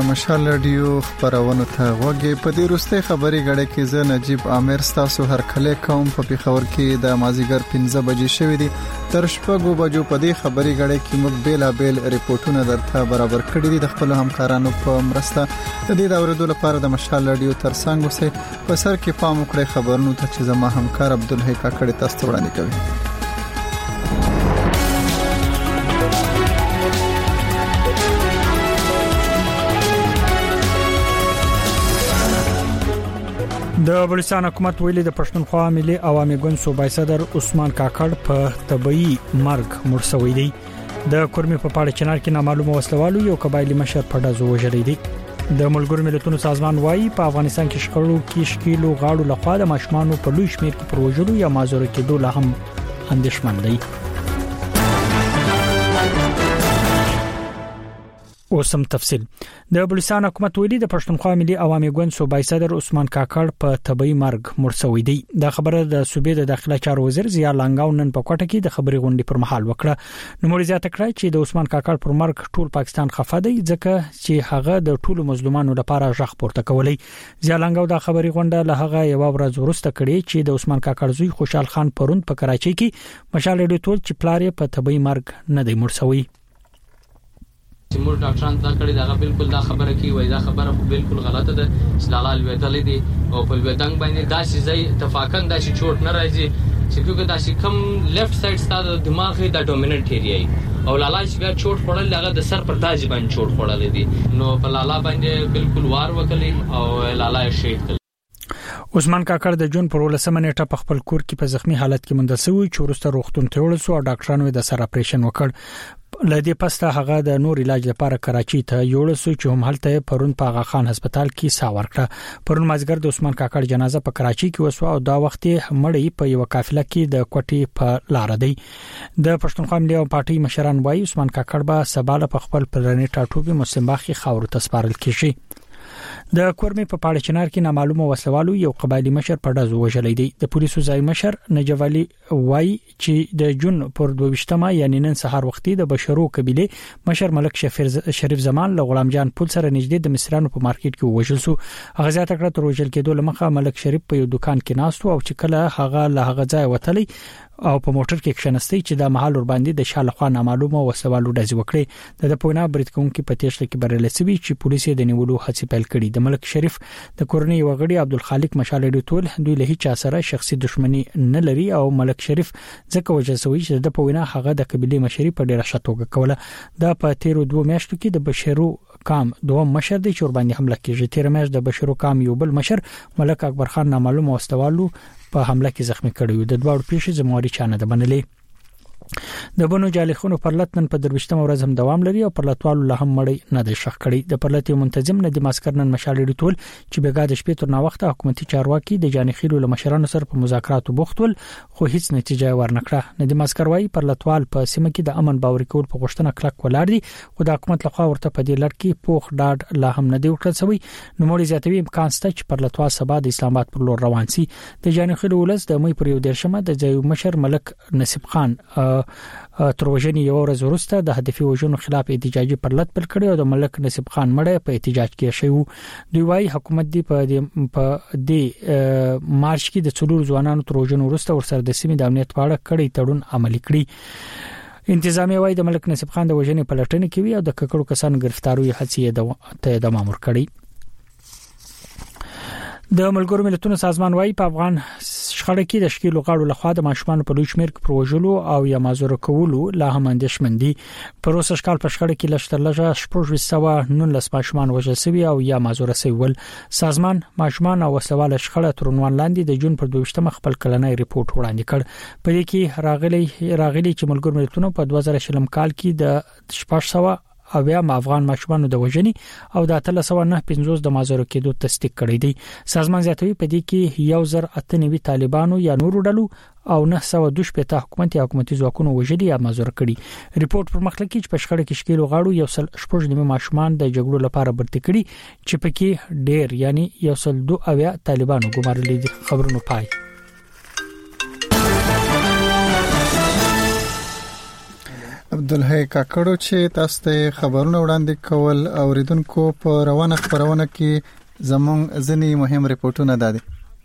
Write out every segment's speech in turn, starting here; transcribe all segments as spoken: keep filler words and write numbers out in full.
مشال رادیو خبرونه ته وګي په دې وروستي خبري غړې کې زه نجيب عامر تاسو هر کله کوم په پیښور کې د مازیګر پنځه بجې شوې دي تر شپږو بجو په دې خبري غړې کې موږ بیل بیل ریپورتونه درته برابر کړی دي د خپل همکارانو په مرسته د دې دورې لپاره د مشال رادیو ترڅنګ اوسه په سر کې پام وکړئ خبرونو ته چې زما همکار عبدالحی کاکړ تاسو وړاندې کوي. د بلوچستان حکومت ویلي د پښتونخوا ملي عوامي ګوند صوبای صدر عثمان کاکړ په طبيعي مرګ مړ شوی دی. د کورمي په پاړه چنار کې نامعلومه وسلوالو یو قبایلی مشر په ډزو وژلی دی. د ملګرو ملتونو سازمان وايي په افغانستان کې شخړو کې شکیلو غاړو لخوا د ماشومان په لوی شمیر کې پروژلو یا مازور کېدو له هم اندېښمن دی. اوسم تفصيل د بلوچستان حکومت ویلي د پښتونخوا ملي عوامي ګوند صوبای صدر عثمان کاکړ په طبيعي مرګ مړ شوی دی. دا خبره د صوبې د داخله چارو وزیر ضیا لنګاو نن په کوټه کې د خبري غونډې پر مهال وکړه. نو مړ زیاته کړه چې د عثمان کاکړ پر مرګ ټول پاکستان خفه دی ځکه چې هغه د ټولو مظلومانو لپاره ژغ پورته کولی. ضیا لنګاو دا خبري غونډه له هغه یو ورځ وروسته کړې چې د عثمان کاکړ زوی خوشحال خان پروند په کراچۍ کې مشال ډیټول چې پلار په طبيعي مرګ نه دی مړ شوی. تیمور ډاکټران دا کړی دا بالکل دا خبره کی وای دا خبره بالکل غلطه ده چې لاله لویدلې دي او په لویدنګ باندې دا شي زي اتفاقا دا شي چوټ نه راځي چې کومه دا شي کم لیفت ساید ستاسو دماغ دا ډومیننت ایریا او لاله چې بیا چوټ خورل هغه د سر پر تاج باندې چوټ خورل دي نو په لاله باندې بالکل وار وکړي او لاله شهید کړ. عثمان کاکړ د جون پر ولسمه نیټه په خپل کور کې په زخمی حالت کې مونږ سوي چې ورسته روغتون ته وړل سو او ډاکټرانو د سر اپریشن وکړ. لدې پسته هغه د نور علاج لپاره کراچۍ ته یوړل سو چې هم هلته پرون په آغا خان هسپتال کې سا ورکړه. پرون مازګر د عثمان کاکړ جنازه په کراچۍ کې وسو او دا وخت مړی په یو قافله کې د کوټې په لار دی. د پښتونخوا ملي پارټي مشران وایي عثمان کاکړ به سباله په خپل پلانې ټاټوبي مسمباخي خاور ته سپارل کیږي. د کورمي په پاړه چنار کې نامعلومه وسلوالو یو قبایلی مشر په ډزو وژلی دی. د پولیسو ځای مشر نجیب علي وای چې د جون پر دوه یعنی نن سهار وختي د بشرو قبيله مشر ملک شریف زمان له غلام جان پول سره نږدې د مصرانو په مارکیټ کې وژل سو. هغه ځات کړه تر وژل کېدو لمخه ملک شریف په یو دکان کې ناست او چې کله هغه له هغه ځای وتلی او په موټر کې کښنستی چې د محل ور باندې د شاله خوا نامعلومه وسوالو ډزې وکړي. د پونا بریټکون کې پتیشل کې برلسوي چې پولیس د نیولو هڅې پیل کړي. د ملک شریف د کورنۍ وغړي عبدالخالق مشال ډیټول دوی له هیڅ سره شخصي دښمنی نه لري او ملک شریف ځکه وجه سوي چې د پونا هغه د قبيله مشري په ډیره شتوګه کوله. دا په تیرو دوه میاشتو کې د بشرو کام دوه مشر د چور باندې حمله کیږي. تیر میاشت د بشرو کام یو بل مشر ملک اکبر خان نامعلومه واستوالو په حمله کې زخمی کړیو. د دوه پیښې زمواري چانه ده بنلې. د بنو جالخونو پرلط نن په درويشتم ورځ هم دوام لري او پرلطوالو له هم مړی نه دی شخ کړی. د پرلط منتظم نه د ماسکر نن مشال ډیټول چې بیګا د شپې تر نا وخت حکومتي چارواکي د جانخیلو له مشرانو سره په مذاکراتو بوختول خو هیڅ نتیجه ورنکړه. نه د ماسکر وايي پرلطوال په سیمه کې د امن باور کول په غوښتنه کلک ولاړ دي خو د حکومت لخوا ورته په دې لړ کې پوخ ډاډ لا هم نه دی ورکړل شوی. نو مړي زیاتوي امکان شته چې پرلطوال سبا د اسلام آباد پر لور روان شي. د جانخیلو ولس د مې پر یو درشمه د ځای مشر ملک نصیب خان تر وژنې یو ورځ وروسته د هدفي وژنو خلاف احتجاجي پرلط بل کړی او د ملک نصیب خان مړی په احتجاج کې شوی. دوی وايي حکومت دی په په دې مارچ کې د څلور ځوانانو تر وژنو وروسته ورسره د سیمې د امنیت په اړه کړی تړون عملي کړی. انتظامیه وايي د ملک نصیب خان د وژنې پلټنې کوي او د ککړو کسانو گرفتاروي هڅې ته دوام ورکړي. د ملګرو ملتونو سازمان وايي په افغان شخړه کې د شکیل غاړو لخوا د ماشومان په لوی شمیر کې پروژلو او یا مازور کولو لا هم اندېښمن دي. پروسه شکال په شخړه کې لشتر لږه شپږ سوه نولس ماشومان وژل شوي او یا مازور شوي ول. سازمان ماشومان او وسوال شخړه تر عنوان لاندې د جون پر دوه خپل کلنۍ ریپورت وړاندې کړ. په دې کې راغلي راغلي چې ملګرو ملتونو په دوه زره شلم کال کې د شپږ سوه او بیا افغان ماشومان د وژنې او د اتل سو نه پنځوس د مازور کېدو تصدیق کړی دی. سازمان زیاتوي په دې کې یو زر اته نوي طالبانو یا نور ډلو او نه سو دوش په حکومت یا حکومتي ځواکونو وژلي یا مازور کړي. ریپورت پر مخکې چې په شخړه کې شکیل غاړو یو سل شپږ نیمه ماشومان د جګړو لپاره برتي کړي چې پکې ډېر یعنی یو سل دوه اویا طالبانو ګمارلي دي. خبرونو پای. عبدالحی کاکړو چې تاسو ته خبرونه وړاندې کول اوریدونکو په روانه خبرونه کې زموږ ځینی مهم ریپورتونه دادي.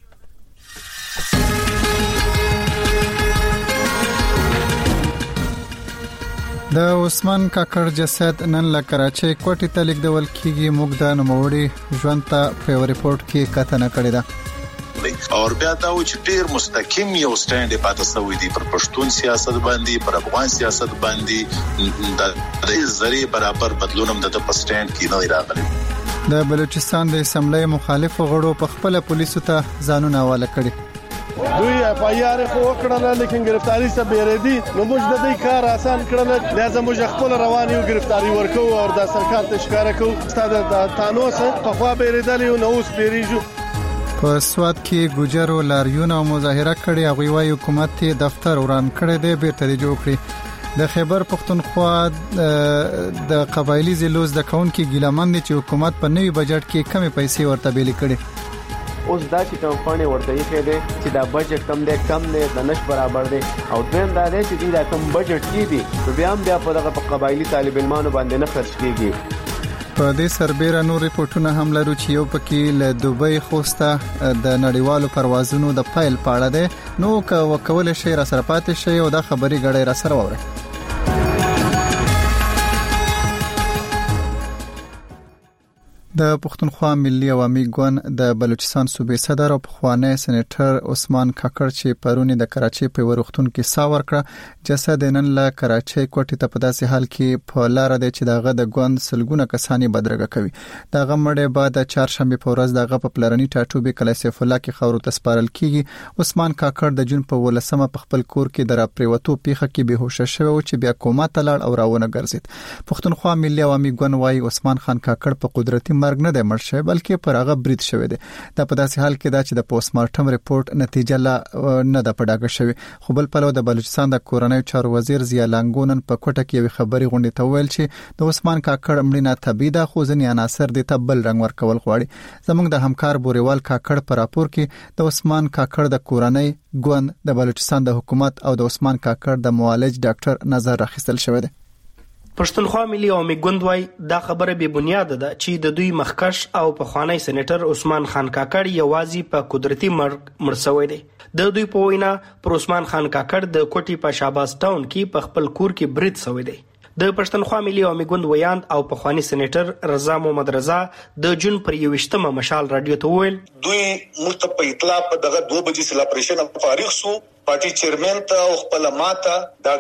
د عثمان کاکړ جسد نن له کراچۍ کوټې ته لیږدول کیږي. موږ د نوموړي ژوند ته په ریپورت کې کتنه کړې ده. اور بیا دا و چې ډیر مستقیم یو سټاند پاتې شوی دی پر پښتون سیاست باندې، پر افغان سیاست باندې د دې زری برابر بدلونم د په سټاند کې نه راغلی. د بلوچستان د اسمبلی مخالفو غړو په خپل پولیسو ته ځانونه حواله کړي. دوی اف آی آر خو وکړه لیکن گرفتاری څخه بیریدي، نو موږ د دې کار آسان کړل، لازم موږ خپل روان یو گرفتاری ورکو او د سرکار ته ښکارا کوو. ستاسو د تانوس په خوا بیریدل نو اوس بیریږي. په سواد کې ګوجرو لاریون او مظاهره کړي. هغوی وايي حکومت ته دفتر وران کړی دی، بیرته دی جوړ کړی. د خیبر پښتونخوا د قبایلی ضلعو د کونکي ګیلمن دي چې حکومت په نوي بجټ کې کمی پیسې ورته بیل کړي. اوس دا چې کوم فانې ورته یې کېده چې دا بجټ کم دی کم دی د نش برابر دی، او دویم دا دی چې دا کم بجټ کې دی بیا هم بیا په دغه قبایلی طالب علمانو باندې نه خرج کیږي. په دې سربېره نور ریپورتونه هم لرو چې یو پکې له دوبۍ خوسته د نړیوالو پروازونو د فایل پاړه ده. نو که وکول شي را سره پاتې شي او دا خبري غړې را سره وره. د پښتونخوا ملي عوامي ګوند د بلوچستان صوبې صدر او پخوانی سېنیټر عثمان کاکړ چې پرونی د کراچۍ په ورختون کې سا ورکړه، جسد نن له کراچۍ کوټې ته په داسې حال کې په لار دی چې دغه د ګوند سلګونه کسانی بدرګه کوي. دغه مړی بعد د چهارشنبه په ورځ دغه په پلرني ټاټوبې کلی سیف الله کې خاورو ته سپارل کیږي. عثمان کاکړ د جون په ولسمه په خپل کور کې د راپریوتو پیخه کې بهوشه شوی او چې بیا کوما ته لاړ او راونه ګرځید. پښتونخوا ملي عوامي ګوند وايي عثمان خان کاکړ په قدرتي مرګ نه دی مړ شوی بلکې پر هغه برید شوی دی. دا په داسې حال کې دا چې د پوسټ مارټم ریپورت نتیجه لا نه ده پډاګه شوی. خو بل پلو د بلوچستان د کورنۍ چارو وزیر ضیا لانګونن په کوټه کې یو خبري غونډه ته ویل چې د عثمان کاکړ مړینه طبيعي ده، خو ځینې عناصر د تبل رنگ ورکول غواړي. زموږ د همکار بوريوال کاکړ پر راپور کې د عثمان کاکړ د کورنۍ ګوند د بلوچستان د حکومت او د عثمان کاکړ د معالج ډاکټر نظر راخیستل شوی دی. پښتونخوا ملي عوامي ګوند وايي دا خبره به بنیاد ده چې د دوی مخکش او پخوانی سېنیټر عثمان خان کاکړ یوازې په قدرتي مرګ مړ شوی دی. د دوی په وینا پر عثمان خان کاکړ د کوټي په شاباس ټاون کې په خپل کور کې برید شوی دی. د پښتونخوا ملي عوامي ګوند ویاند او پخوانی سېنیټر رضا محمد رضا د جون پر یوشتمه مشال رادیو ته ویل دوی مخ په اطلاع په دغه دوه بجې سلا اپریشن فارغ سو. پارټي چیرمن ته او خپل ماته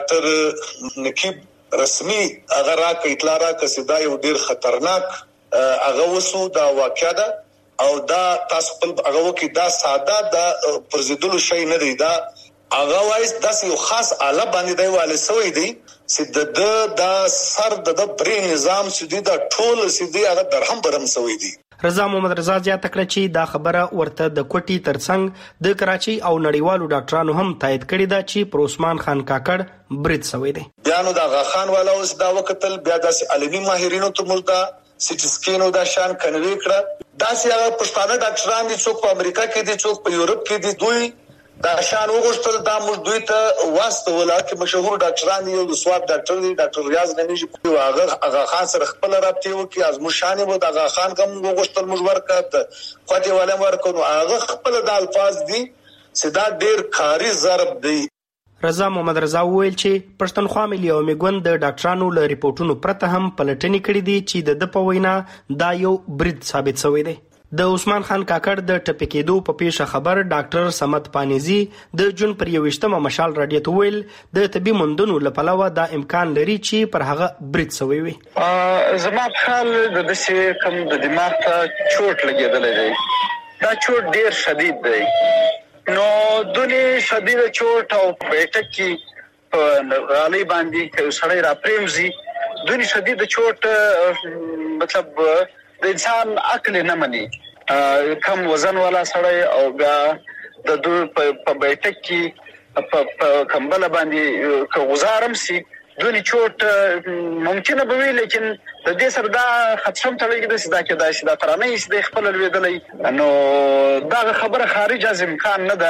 ډاکټر نقیب رسمي اگر را ک اطلاع را ک صدا یو ډیر خطرناک هغه وسو دا واقعیا ده او دا تاسو خپل هغه وکي دا ساده دا پرزیدلو شي نه دی. دا هغه وایس د یو خاص آله باندې دی والي سوی دی چې د دا سر د بري نظام سدي دا ټول سدي هغه درهم برم سوی دی. رضا محمد رضا زیاته کړه چې دا خبره ورته د کوټي ترڅنګ د کراچۍ او نړیوالو ډاکټرانو هم تایید کړې ده چې پر عثمان خان کاکړ برید شوی دی. بیا نو دا غاخان والا اوس دا وکتل بیا داسې علمي ماهرینو ته ملتا سټي سکین او دا شان کنوي کړه. داسې هغه پښتانه ډاکټران دي څوک په امریکا کې دي څوک په یورپ کې دي، دوی دا شان وګورل دا موږ دوی ته واسطه ولاکه مشهور ډاکټران دي. یو د سواد ډاکټر دی ډاکټر ریاض غنیجی په هغه هغه خان سره خپل رابطه وکي از مشانه وو دا خان کوم وګورل موږ ورکړه خواته ولې ورکړو هغه خپل د الفاظ دي صدا ډیر کاری ضرب دی. رضا محمد رضا ویل چې پښتونخوا ملي عوامي ګوند د ډاکټرانو له ریپورتونو پرته هم پلټنې کړې دي چې د په وینا دا یو برید ثابت شوی دی. د عثمان خان کاکړ د ټپکېدو په پیښه خبر ډاکټر سمت پانیزي د جون پر یوشتمه مشال رادیو ته ویل د طبي مندونو لپاره دا امکان لري چې پر هغه برید شوی وي. زما په خیال د دې کوم د دماغ ته چوټ لګېدلې دی، دا چوټ ډیر شدید دی. نو دونی شدید چوټ او بیٹک کې په غالي باندې که سړی را پریمزي دونی شدید چوټ مطلب د انسان عقل نه مني. کم وزن والا سړی او بیا د دوی په بیٹک کې په کمبل باندې که غزارم سي دونی چوټ ممکنه به وي، لیکن د دې سره دا خدشم تړي د سدا کې دا سدا ترانه یې د خپل لویدلې. نو دا خبره خارج از امکان نه ده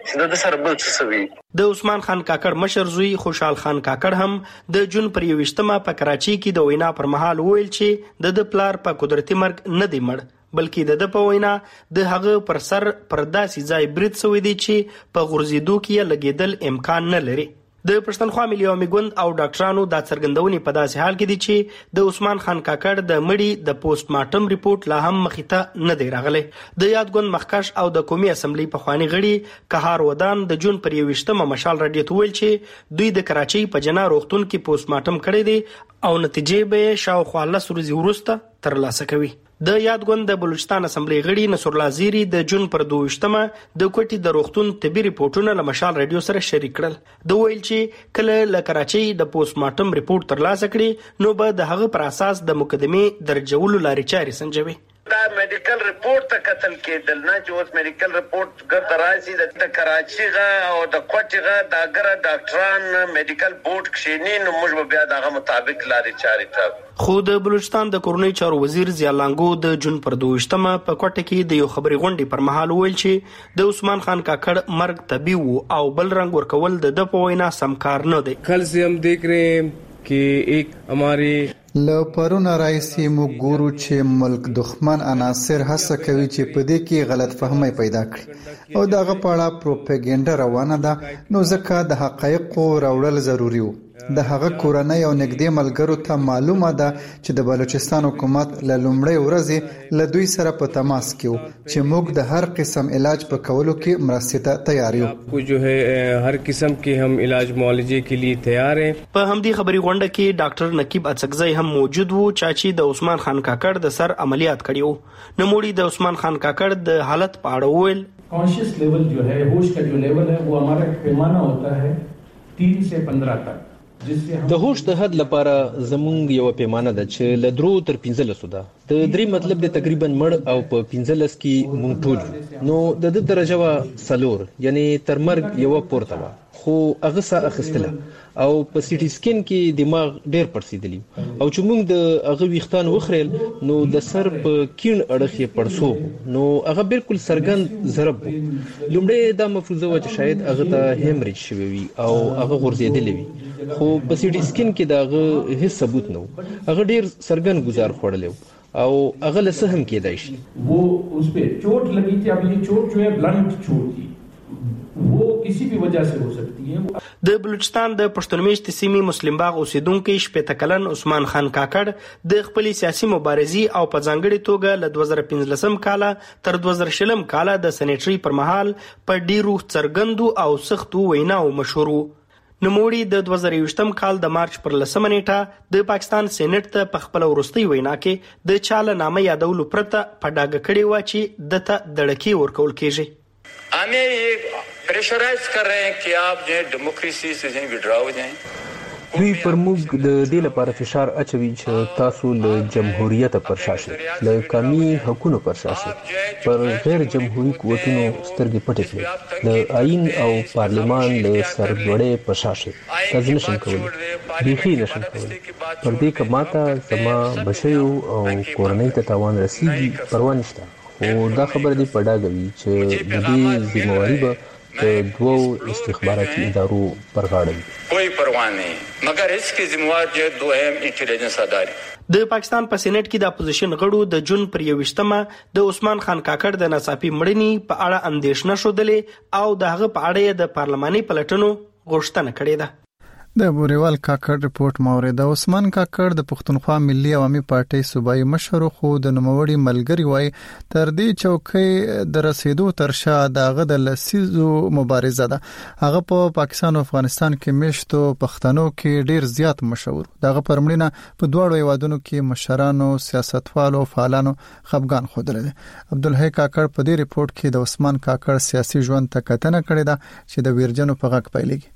چې د سره بل څه وي. د عثمان خان کاکړ مشر زوی خوشحال خان کاکړ هم د جون پر یوشتمه په کراچي کې د وینا پر مهال ویل چې د د پلار په قدرتي مرګ نه دی مړ، بلکې د د په وینا د هغه پر سر پر داسې ځای برید شوی دی چې په غورځېدو کې لګېدل امکان نه لري. د پښتونخوا ملي عوامي ګوند او ډاکټرانو دا څرګندونې په داسې حال کې دي چې د عثمان خان کاکړ د مړي د پوسټ مارټم ریپورت لا هم مخې ته نه دی راغلی. د یاد ګوند مخکښ او د قومي اسمبلی پخواني غړي قهار ودان د جون پر یوویشتمه مشال راډیو ته ویل چې دوی د کراچۍ په جنا روغتون کې پوسټ مارټم کړی دی او نتیجې به شاوخوا لس ورځې وروسته ترلاسه کوي. د یاد ګوند د بلوچستان اسمبلی غړي نصر الله زیری د جون پر دویشتمه د کوټي د روغتون طبي ریپورتونه له مشال رادیو سره شریک کړل. د ویل چې کله له کراچۍ د پوسټ مارټم ریپورت ترلاسه کړي نو به د هغه پر اساس د مقدمې درجولو لارې چارې سنجوي. دا میډیکل ریپورت ته قتل کېدل نه چې اوس میډیکل ریپورت ګرځ راځي د کراچۍ غا او د کوټي غا د اگر ډاکټران میډیکل بورډ کښینی نو موږ به بیا دغه مطابق لارې چارې ته. خو د بلوچستان د کورنۍ چارو وزیر ضیا لانګو د جون پر دویشتمه په کوټه کې د یو خبري غونډې پر مهال ویل چې د عثمان خان کاکړ مرګ طبيعي وو او بل رنگ ورکول د د په وینا سم کار نه دی. کل سے हम देख रहे हैं कि एक हमारे له پرونه راځي موږ ګورو چې ملک دښمن عناصر هڅه کوي چې په دې کې غلط فهمي پیدا کړي او دغه پاړه پروپاګاندا روانه ده، نو ځکه د حقایقو راوړل ضروری وو. د هغه کورنۍ او نږدې ملګرو ته معلومه ده چې د بلوچستان حکومت له لومړۍ ورځې له دوی سره په تماس کې وو چې موږ د هر قسم علاج په کولو کې مرستې ته تیار یو. کو جو ہے هر قسم کې هم علاج معالجه کې لیے تیار ہیں. په همدې خبري غونډه کې ډاکټر نقیب اڅکزی هم موجود وو چې د عثمان خان کاکړ د سر عملیات کړیو. نوموړي د عثمان خان کاکړ د حالت په اړه ویل کانشیس لیول جو ہے ہوش کا جو لیول ہے وہ ہمارا پیمانہ ہوتا ہے تین سے پندرہ تک. د هوش د حد لپاره زمونږ یو پیمانه ده چې له درو تر پنځلسو ده. د درې مطلب د تقریبا مړ او په پنځلس کې مونږ ټول نو د د درجه وا سلور یعنی تر مرګ یو پورته وا خو هغه سا اخستله او په سی ټي سکین کې دماغ ډیر پړسیدلی او چې موږ د هغه ویختان وخرل نو د سر په کین اړخ یې پړسو نو هغه بالکل سرګند ضرب لومړی دا مفروضه و چې شاید هغه ته هیمریج شوی وي او هغه غورځېدلی وي خو په سی ټي سکین کې دا هغه هیڅ ثبوت نه و. هغه ډیر سرګند گزار خوړلی او هغه له سهم کېدای شي. वो उस पे चोट लगी थी. अब ये चोट जो है ब्लंट चोट थी वो किसी भी वजह से हो सकती है. د بلوچستان د پښتونمیشت سیمې مسلم باغ اوسیدونکو شپږ کلن عثمان خان کاکړ د خپل سیاسي مبارزي او په ځانګړي توګه له دوه زره پنځلسم کال تر دوه زره شلم کال د سنټري پر مهال په ډیرو څرګندو او سختو ویناو مشهور وو. نوموړي د دوه زره یوویشتم کال د مارچ پر لسمه نیټه د پاکستان سېنات ته په خپل وروستۍ وینا کې د چاله نامه یادولو پرته په ډاګه کړې و چې دته دړکې ورکول کېږي. हमें ये प्रेशराइज कर रहे हैं कि आप जो डेमोक्रेसी से जो विड्रॉ हो जाएं. دوی پر موږ د دې لپاره فشار اچوي چې تاسو له جمهوریت پر شاشه له قومي حقوقو پر شاشه پر غیر جمهوریت قوتونو سترګې پټې کړي د آئین او پارلمان له سرلوړۍ پر شاشه تاسو نشئ کولای بيخي نشئ کولای پر دې کماته زما بشیو او کورنۍ ته تاوان رسیږي پروا نشته. او دا خبر دی په ډاګه وي چې د دې ذمہواری به د دوو استخباراتي ادارو پر غاړه وي. کوئی پروا نه مگر اسکی ذمہوار جو دو اهم انټيليجنس ادارې. د پاکستان په سېنات کې د اپوزیشن غړو د جون پر یوویشتمه د عثمان خان کاکړ د ناڅاپي مړینې په اړه اندېښنه شودلې او د هغه په اړه د پارلماني پلټنو غوښتنه کړې ده. د بوريوال کاکړ رپورت مورید عثمان کاکړ د پښتونخوا ملي عوامي پارټي صوبایي مشر خو د نوموړي ملګری وای تر دې چوکۍ د رسیدو تر شا دغه د لسیزو مبارزه ده. هغه په پا پاکستان او افغانستان کې مشتو پښتنو کې ډیر زیات مشهور. دغه پرمړینه په دوړو ایوادونو کې مشرانو سیاستوالو فعالانو خپګان خوده ده. عبدالحی کاکړ په دې رپورت کې د عثمان کاکړ سیاسي ژوند ته کتنه کړې ده چې د ویرجنو په غږ پیلېږي.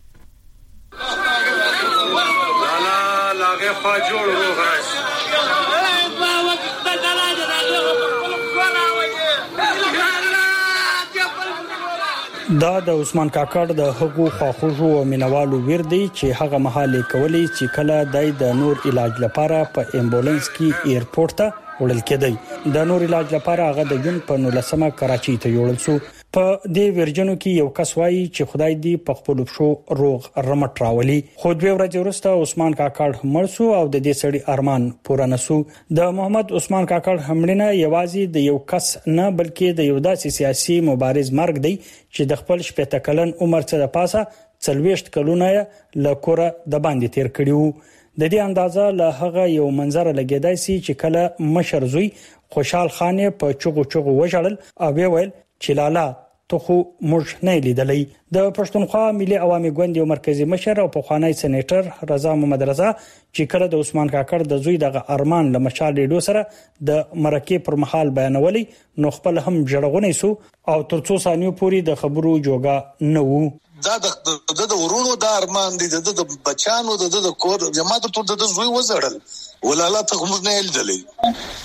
دا د عثمان کاکړ د هغو خواخوږو او مینوالو ویر دی چې هغه مهاله کولی چې کله دای د نور علاج لپاره په امبولانس کې ایرپورټ ته وړل کېدی. د نور علاج لپاره هغه د جون په نولسمه کراچۍ ته یوړل شو په دې ورجنو کې یو کس وایي چې خدای دې په خپل شو روغ رمټ راولي. خو دوی ورځې وروسته عثمان کاکړ مړ شو او د دې سړي ارمان پوره نسو. د محمد عثمان کاکړ همړنه یوازې د یو کس نه بلکې د یو داسې سیاسي مبارز مرګ دی چې د خپل شپږ کلن عمر څخه د پاسه څلويشت کلونه له کوره د باندې تیر کړیو. د دې اندازه له هغه یو منظر لګیدای سي چې کله مشر زوی خوشحال خان په چغو چغو وژړل او ویل چې لالا ته خو موږ نه لیدلې. د پښتونخوا ملي عوامي ګوند یو مرکزی مشر او پخوانی سېنیټر رضا محمد رضا چې کله د عثمان کاکړ د زوی دغه ارمان له مشال لیدو سره د مرکې پر مهال بیانولي نو خپل هم جړغونې سو او ترڅو ثانیو پوری د خبرو جوګه نه وو. دا د د ورونو د ارمان دي د بچانو د د کور جماعت ټول د زوی وزړل ولاله ته موږ نه لیدلې.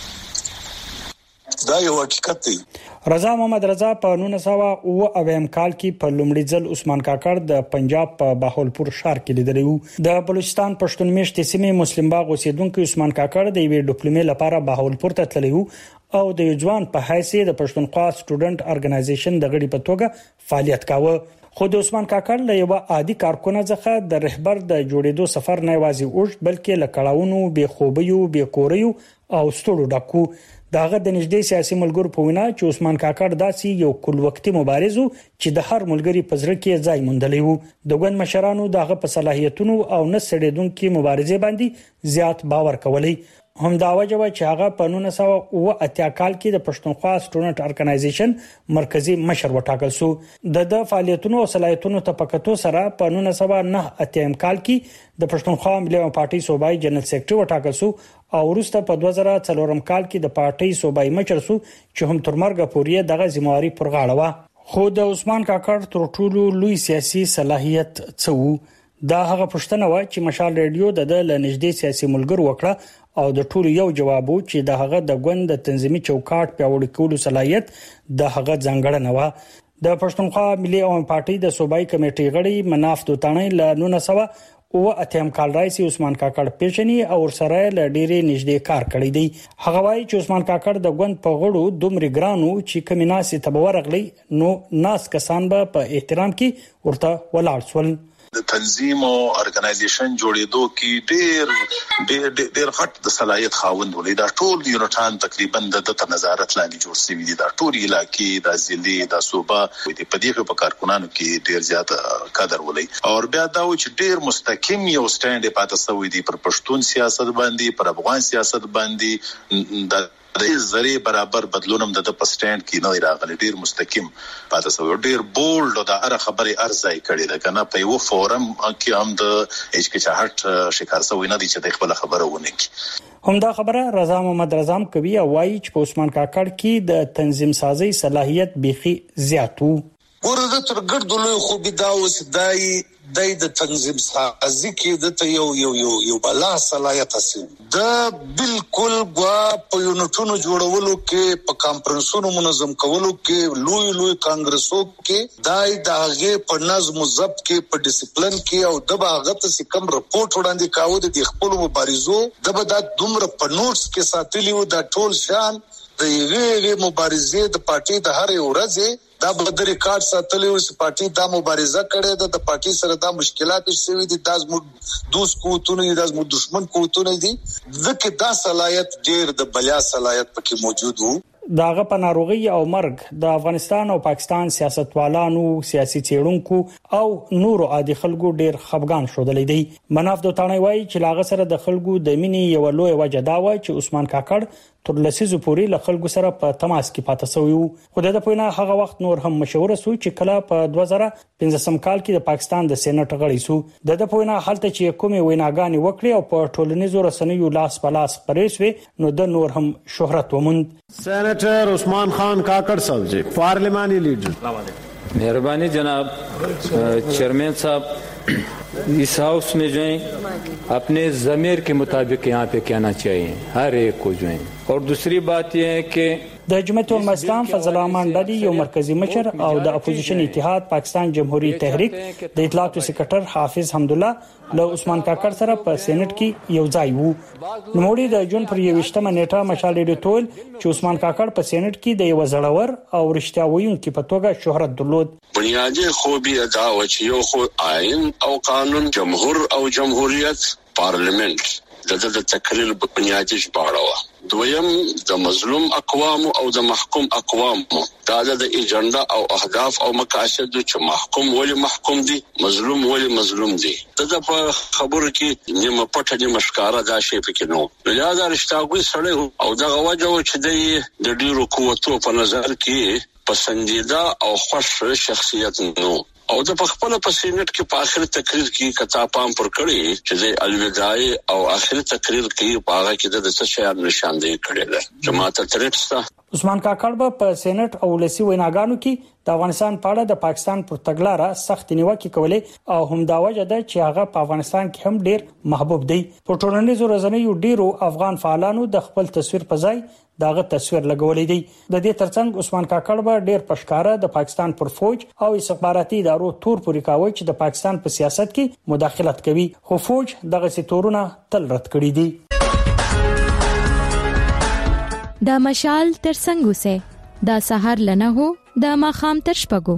دا یو حقیقت دی. رضا محمد رضا په نولس سوه اوه اویا کال کې په لومړي ځل عثمان کاکړ د پنجاب په باهولپور ښار کې لیدلی وو. د بلوچستان پښتون میشتې سیمې مسلم باغ اوسیدونکو عثمان کاکړ د یوې ډیپلومې لپاره باهولپور ته تللی وو او د ځوان په حیثیت د پښتونخوا سټوډنټ ارګنایزیشن د غړي په توګه فعالیت کاوه. خو د عثمان کاکړ له یو عادي کارکونه څخه د رهبر د جوړېدو سفر نه یوازې اوږد بلکې له کړهونو بې خوبیو بې کوریو او ستړو ډکو. داغه د نږدې سیاسي ملګرو په وینا چې عثمان کاکړ داسې یو کل وختي مبارز چې د هر ملګری په زړه کې ځای موندلی وو. د ګوند مشرانو داغه په صلاحیتونو او نه سړېدونکو مبارزې باندې زیات باور کولی. هم دا وجه و چې هغه په نولس سوه اوه اتیا کال کې د پښتونخوا سټوډنټ ارګنایزیشن مرکزی مشر وټاکل شو. د د فعالیتونو او صلاحیتونو ته پکتو سره په نولس سوه نه اتیا کال کې د پښتونخوا ملي پارټي صوبایي جنرال سیکریټري وټاکل شو او وروسته په دوه زره څلور کال کې د پارټي صوبایي مشر شو چې هم تر مرګ پورې دغه ذمہواری پر غاړه و. خو د عثمان کاکړ تر ټولو لوی سیاسي صلاحیت څه وو؟ دا هغه پښتنه و چې مشال ریډیو د لنږدې سیاسي ملګرو وکړه او د ټولو یو جواب و چې د هغه د ګوند د تنظیمي چوکاټ پیاوړي کولو صلاحیت د هغه ځانګړنه و. د پښتونخوا ملي عوامي پارټي د صوبایي کمیټې غړي مناف دوتانه له نولس سوه اوه اتیا کال راځي عثمان کاکړ پیژني او سره له ډېرې نږدې کار کړی دی. هغه وايي چې عثمان کاکړ د ګوند په غړو دومره ګرانو چې کمیناسي تبورغلی نو ناس کسان به په احترام کې ورته ولاړ سول. د تنظیم او ارګنایزیشن جوړېدو کې ډېر ډېر ډېر غټ د صلاحیت خاوند ولې دا ټول یونټان تقریبا د د نظارت لاندې جوړ شوی دي. دا ټول علاقې د ضلع د صوبه د پدیغه په کارکونانو کې ډېر زیات قدر ولې او بیا دا و چې ډېر مستقیم یو سټاند پاتې شوی دی پر پښتون سیاست باندې پر افغان سیاست باندې د د زری برابر بدلونم د پسټاند کې نه راغلي. ډیر مستقیم پاتې شو ډیر بولډ او د هر خبري ارزای کړي ده کنه په یو فورم کې هم د هیڅ کې چاهټ شکار سوی نه دي چې د خپل خبره ونه کی. هم دا خبره رضا محمد رضا کوي او وايي چې په عثمان کاکړ کې د تنظیم سازي صلاحیت بيخي زیات وو. ورته تر ګرد لوی خو بداوس دای دای د تنظیم سازي کې د یو یو یو یو بلا صلاحیت اصل دا بالکل غوا په یونټونو جوړولو کې په کانفرنسونو منظم کولو کې لوی لوی کانګرسو کې دای دغه په نظم ضبط کې په ډیسپلین کې او د باغه ته کم رپورټ وړاندې کاوه د خپل مبارزو د بد دومره په نوټس کې ساتلی و د ټول شان د یوې مبارزې د پارټي د هر ورځې دا بل ریکارډ ساتلی و چې پارټي دا مبارزه کړې ده د پارټي سره دا مشکلات شوي دي د زموږ دوست قوتونه دي د زموږ دشمن قوتونه دي ځکه دا صلاحیت ډېر د بلیا صلاحیت پکې موجود وو. داغه په ناروغي او مرګ د افغانستان او پاکستان سیاستوالانو سیاسي چیرونکو او نورو عادي خلکو ډیر خفګان شودلې دي. مناف دوتانه وایي چې لاغه سره د خلکو د مینې یو لوی وجه دا و چې عثمان کاکړ تر لسیزو پورې له خلکو سره په تماس کې پاتې شوی وو. خو د پوینه هغه وخت نور هم مشهور سو چې کله په دوه زره پنځم کال کې د پاکستان د سېنات غړی سو. د پوینه حالت چې کومې ویناګانی وکړي او په ټولنیزو رسنیو لاس پلاس خبرې شوې نو د نور هم شهرت وموند. سینیټر عثمان خان کاکڑ صاحب جی پارلیمانی لیڈر. मेहरबानी जनाब चेयरमैन साहब इस हाउस में जो है अपने ज़मीर के मुताबिक यहाँ पे कहना चाहिए हर एक को जो है. और दूसरी बात यह है कि د جمعیت الاسلام فضل الرحمن ډلی یو مرکزی مشر او د اپوزیشن اتحاد پاکستان جمهوریت تحریک د اطلاعاتو سکرټر حافظ حمدالله له عثمان کاکړ سره په سېنات کې یو ځای وو. نوموړي د جون پر یوشتمه نیټه مشال ډیټول چې عثمان کاکړ په سېنات کې د یو زړور او رښتیا ویونکي په توګه شهرت درلود. بنیادی خوبی ادا و چې یو خو آئین او قانون، جمهور او جمهوریت، پارلیمنت د د تقریر په بنیادی ژباړه. دویم د مظلوم اقوام او د محکوم اقوام دا د ایجنډا او اهداف او مقاصد چې محکوم ولی محکوم دي، مظلوم ولی مظلوم دي. دا په خبرو کې نیمه پټه نیمه ښکارا دا شی پکې نو. لہذا رښتاګوي سره او دغه وجه چې د ډیرو قوتو په نظر کې پسندیده او خوش شخصیت نو. او د خپل په سینټ کې په اخر تقریر کې کتا پام پر کړی چې د الوداعي او اخر تقریر کې په هغه کې د څه شی نشاندهي کړی ده. جماعت ترټستا عثمان کاکړ په سینټ او لسی ویناګانو کې د افغانستان په اړه د پاکستان پر تګلارې سخت نیوکه کولې او هم دا وجه ده چې هغه په افغانستان کې هم ډیر محبوب دی. په ټولنیزو رسنیو ډیرو افغان فعالانو د خپل تصویر په ځای داغه تصویر لګولې دی. د دې ترڅنګ عثمان کاکړ به ډیر پښکارا د پاکستان پر فوج او استخباراتي ادارو تور پوري کاوي چې د پاکستان په سیاست کې مداخلت کوي، خو فوج دغه سټورونه تل رد کړی دي. د مشال ترڅنګ اوسه د سحر لنه هو د ماخام تر شپګو.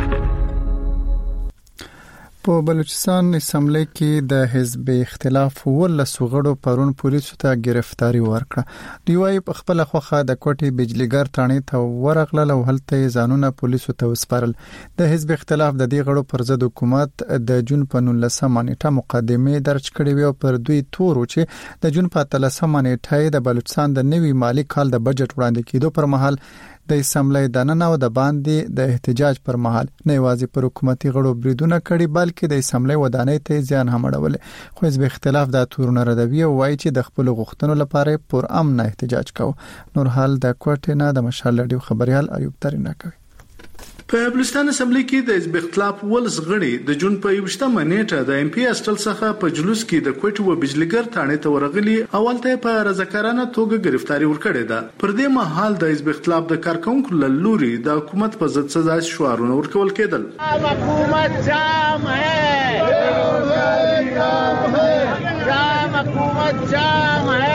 په بلوچستان اسمبلی کې د حزب اختلاف ولس غړو پرون پولیسو ته گرفتاری ورکړه. دوی وايي په خپل خوخه د کوټي بجلیګر تانې ته ورغله او هلته ځانونه پولیسو ته وسپارل. د حزب اختلاف د دې غړو پر ضد حکومت د جون په نولسمه نیټه مقدمه درج کړې وي او پر دوی تور چې د جون په اتلسمه نیټه د بلوچستان د نوي مالی کال د بجټ وړاندې کېدو پر مهال د اسمبلی د نن او د باندې د احتجاج پر مهال نه یوازې پر حکومتي غړو بریدونه کړي بلکې د اسمبلی ودانۍ ته ځان هم اړول. خو حزب اختلاف د تورونه ردوي او وايي چې د خپل غوښتنو لپاره پر امن احتجاج کوي. نور حال د کوټې نه د مشال لډیو خبريال ایوب ترینه کوي. په بلوچستان اسمبلی کې د حزب اختلاف ولس غړي د جون په یوشتمه نیټه د ام پی استل څخه په جلوس کې د کوټي و بجلیګر تانې ته ورغلي اولته په رضاکارانه توګه گرفتاری ورکړې ده. پر دې مهال د حزب اختلاف د کارکونکو لوري د حکومت په ضد سزا شعارونه ورکول کېدل. حکومت جام ہے، حکومت جام ہے.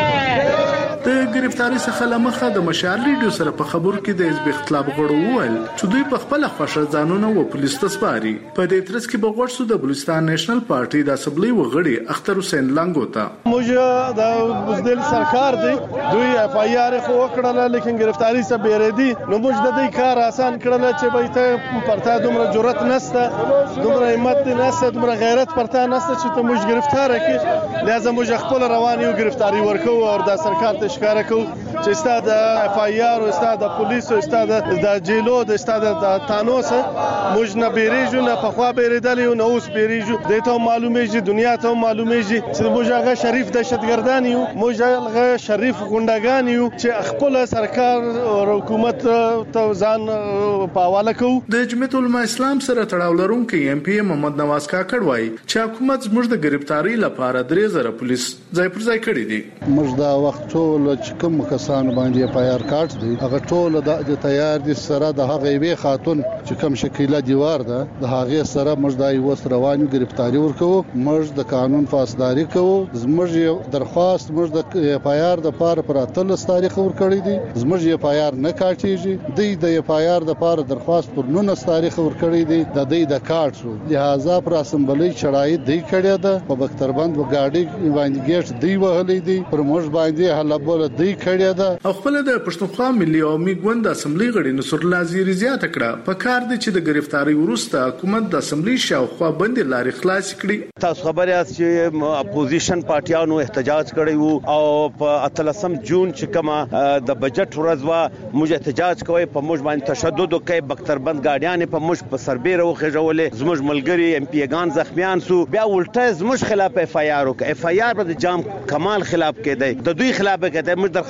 د گرفتاری څخه لمخه د مشال ریډیو سره په خبرو کې د حزب اختلاف غړو وویل چې دوی په خپل خوښه ځانونه و پولیس ته سپاري. په دې ترڅ کې به غوښتو د بلوچستان نېشنل پارټي د اسمبلی وغړي اختر حسین لنګو ته موږ د بزدل سرکار دی دوی اف آی آر خو وکړه لیکن گرفتاری څخه بیریدي نو موږ د دې کار آسان کړل چې به ته پرتا دومره جرأت نسته، دومره همت نسته، دومره غیرت پرتا نسته چې ته موږ گرفتار کړي. لازم موږ خپل رواني او گرفتاری ورکو او د سرکار ته ښکارا کو چې ستاد اف آی آر او ستاد پولیس او ستاد د جیلو د ستاد د تانوس موږ نه بیریجو نه په خوا بیریدل نو اوس بیریجو د ته معلومه چې دنیا ته معلومه چې موږ هغه شریف دهشتګردان یو، موږ هغه شریف ګوندګان یو چې خپل سرکار او حکومت ته ځان په حواله کو. د جمعیت الاسلام سره تړاو لرونکي ام پی محمد نواز کاکړ وایي چې حکومت زموږ د گرفتاری لپاره درې زره پولیس ځای پر ځای کړی دي. موږ دا وخت ټول چې کوم کسان باندې پایار کارت دي هغه ټول د تیار دي سره د هغه وی خاتون چې کوم شکیله دیوار ده د هغه سره موږ دای وس روانو گرفتاری ورکو. موږ د قانون فاسداري کوو. زموږ یو درخواست موږ د پایار د پاره پر اتلس تاریخ ورکړی دي. زموږ یو پایار نه کاټیږي دی د پایار د پاره درخواست پر نولس تاریخ ورکړی دي د دې د کارت شو. لہذا پر اسمبلی چړای دی کړی ده په بختربند و گاډي باندې ګیټ دی وهلې دي پر موږ باندې حل بوله دی کړی ده. خپل د پښتونخوا ملي عوامي ګوند اسمبلی غړي نصر الله زیری زیات کړه په کار دي چې د گرفتاری وروسته حکومت د اسمبلی شاوخوا بندي لارې خلاص کړي. تاسو خبره یاست چې اپوزیشن پارټیانو احتجاج کړی وو او په اتلسم جون چې کما د بجټ ورځ وا موږ احتجاج کوي په موږ باندې تشدد کوي بختربند گاډیان په موږ په سربېره وخېژولې زموږ ملګری ام پی ګان زخمیان سو بیا ولټه زموږ خلاف اف آی آر او اف آی آر د جام کمال خلاف کېده د دوی خلاف کېده موږ درخواست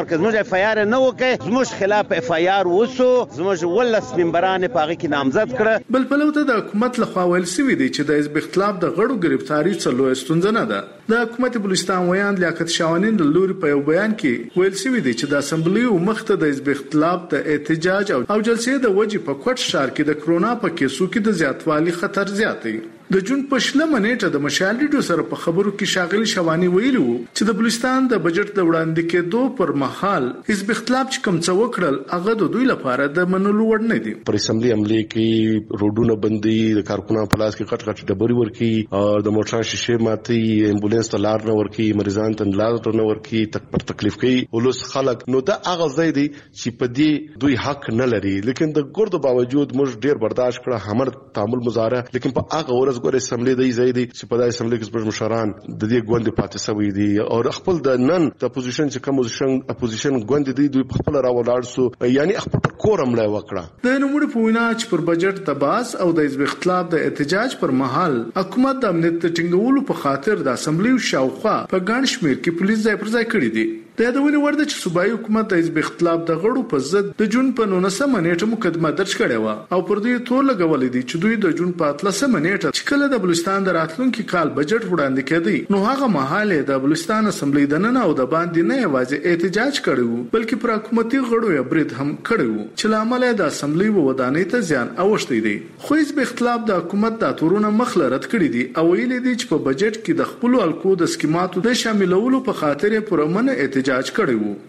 ورکړ زموږ اف آی آر نه وکړي زموږ خلاف اف آی آر وسو زموږ ولس ممبران په هغه کې نامزد کړ. بل پلوته د حکومت لخوا ویل سوي دي چې د حزب اختلاف د غړو گرفتاری څلو ستونزه نه ده. د حکومت بلوچستان ویان لیاقت شاونین د لوري په یو بیان کې ویل سوي دي چې د اسمبلی او مخته د حزب اختلاف د احتجاج او جلسې د وجې په کوټ شهر کې د کرونا په کیسو کې د زیاتوالي خطر زیات دی. د جون په شلمه نیټه د مشال لیډو سره په خبرو کې شاغلي شوانی ویلو چې د بلوچستان د بجټ د وړاندې کېدو پر مهال حزب اختلاف چې کوم څه وکړل هغه د دوی لپاره د منلو وړ نه دي. پر اسمبلی عملي کې روډونه بندي د کارکونو په لاس کې کټ کټ ډبري ورکی او د موټر شیشه ماتي امبولانس ته لار نه ورکی مریضان ته لار نه ورکی تک پر تکلیف کوي ولوس خلک نو دا هغه ځای دی چې په دې دوی حق نه لري لیکن د ګردو باوجود موږ ډیر برداشت کړه همر تعامل مزاره لیکن په هغه ورځ ګورې اسمبلی دی ځای دی چې په دای اسمبلی کې زموږ مشران د دې ګوند پاتې سوي دي او خپل د نن د اپوزیشن چې کوم اپوزیشن اپوزیشن ګوند دی دوی خپل راولاړ سو یعنی خپل کورم لا وکړه. د نوموړي په وینا چې پر بجټ د باس او د حزب اختلاف د احتجاج پر مهال حکومت د امنیت ټینګولو په خاطر د اسمبلی شاوخوا په ګڼ شمیر کې پولیس ځای پر ځای کړی دي. د یادونې وړ ده چې صوبایي حکومت د حزب اختلاف د غړو په ضد د جون په نولسمه نیټه مقدمه درج کړې وه او پر دې تور لګولې دي چې دوی د جون په اتلسمه نیټه چې کله د بلوچستان د راتلونکي کال بجټ وړاندې کېدی نو هغه مهال د بلوچستان اسمبلی د نن او د باندې نه یوازې احتجاج کړی وو بلکې پر حکومتي غړو یې برید هم کړی وو چې لامل د اسمبلی و ودانۍ ته زیان اوښتی دی. خو حزب اختلاف د حکومت د تورونه مخله رد کړی دي او ویلي دي چې په بجټ کې د خپل الکو د سکیماتو د شاملولو په خاطر پرمن احتجاج کړی وو.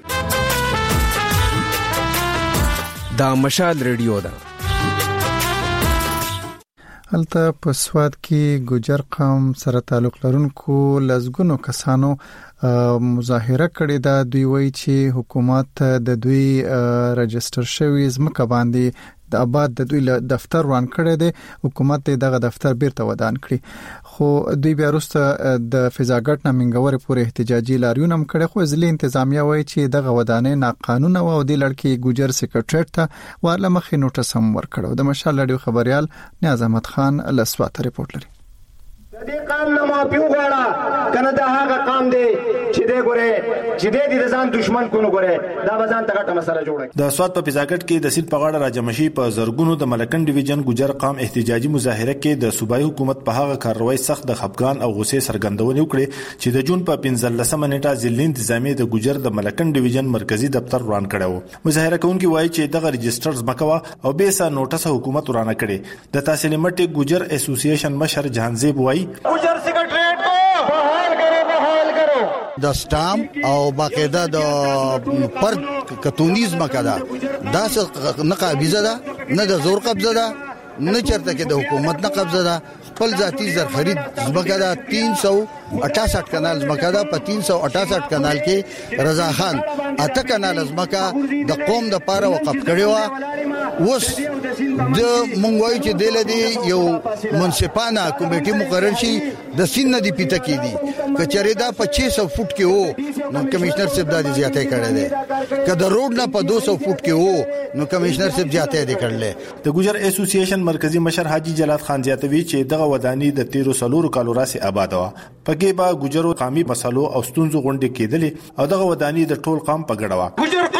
دا مشال ریډیو ده. هلته په سواد کې ګوجر قوم سره تعلق لرونکو لزګونو کسانو مظاهره کړې ده. دوی وایي چې حکومت د دوی رجستر شوی ځمکه باندې د آباد د دوی دفتر روان کړی دی حکومت دغه دفتر بیرته ودان کړي خو دوی بیا وروسته د فضاګټ نامنګوري پورې احتجاجي لاریون هم کړي خو ځلې انتظامیه وایي چې دغه ودانې ناقانونه و او د لړکی ګوجر سیکریټریټ ته ورله مخې نوټس هم ورکړو. د مشال رادیو خبريال نیاز احمد خان لسوات ریپورت لري. دې قام نه مافیو غواړه کنه دا هغه قام دی چې دې ګوره چې دې د ځان دشمن کو نه ګوره دا بزان ته غټه مسله جوړه. د سواد په فضاګټ کې د سید په غاړه راجمشي په زرګونو د ملکن ډیویژن ګوجر قام احتجاجي مظاهره کې د صوبایي حکومت په هغه کاروایی سخت د خپګان او غصې سرګندونه وکړي چې د جون په پنځلسمه نیټه ځلې انتظامی د ګوجر د ملکن ډیویژن مرکزی دفتر روان کړو. مظاهره کوونکي وایي چې دغه رجستر ځمکوا او به سا نوټس حکومت ورانه کړي. د تحصیل مټي ګوجر اسوسییشن مشر جهانزیب وایي ګوجر سیکریټریټ کو بحال کرو بحال کرو د سٹامپ او باقاعده د پر کتونیزم کدا دا څه نه قابضه ده نه د زور قبضه ده نه چرته کې د حکومت نه قبضه ده خپل ذاتی زر خرید زمکه دا तीन सौ अड़सठ کانال زمکه دا په तीन सौ अड़सठ کانال کې رضا خان اته کانال زمکه د قوم د پاره وقف کړی و اوس د مونږوي چې دل دی یو منصفانه کمیټه مقرر شي د سین دی پیته کې دي کچره دا په छह सौ فوټ کې وو نو کمشنر صاحب د زیاتې کړی دی کله روډ نه په दो सौ فوټ کې وو نو کمشنر صاحب زیاتې دی کړل. د ګوجر اسوسییشن مرکزی مشر حاجی جلال خان زیاتوي چې دغه ودانی د تیرو سلورو کالو راسي آباد و پکې با ګوجرو قومي مسلو او ستونزو غونډې کېدلې او دغه ودانی د ټول قوم په ګډه و. ګوجر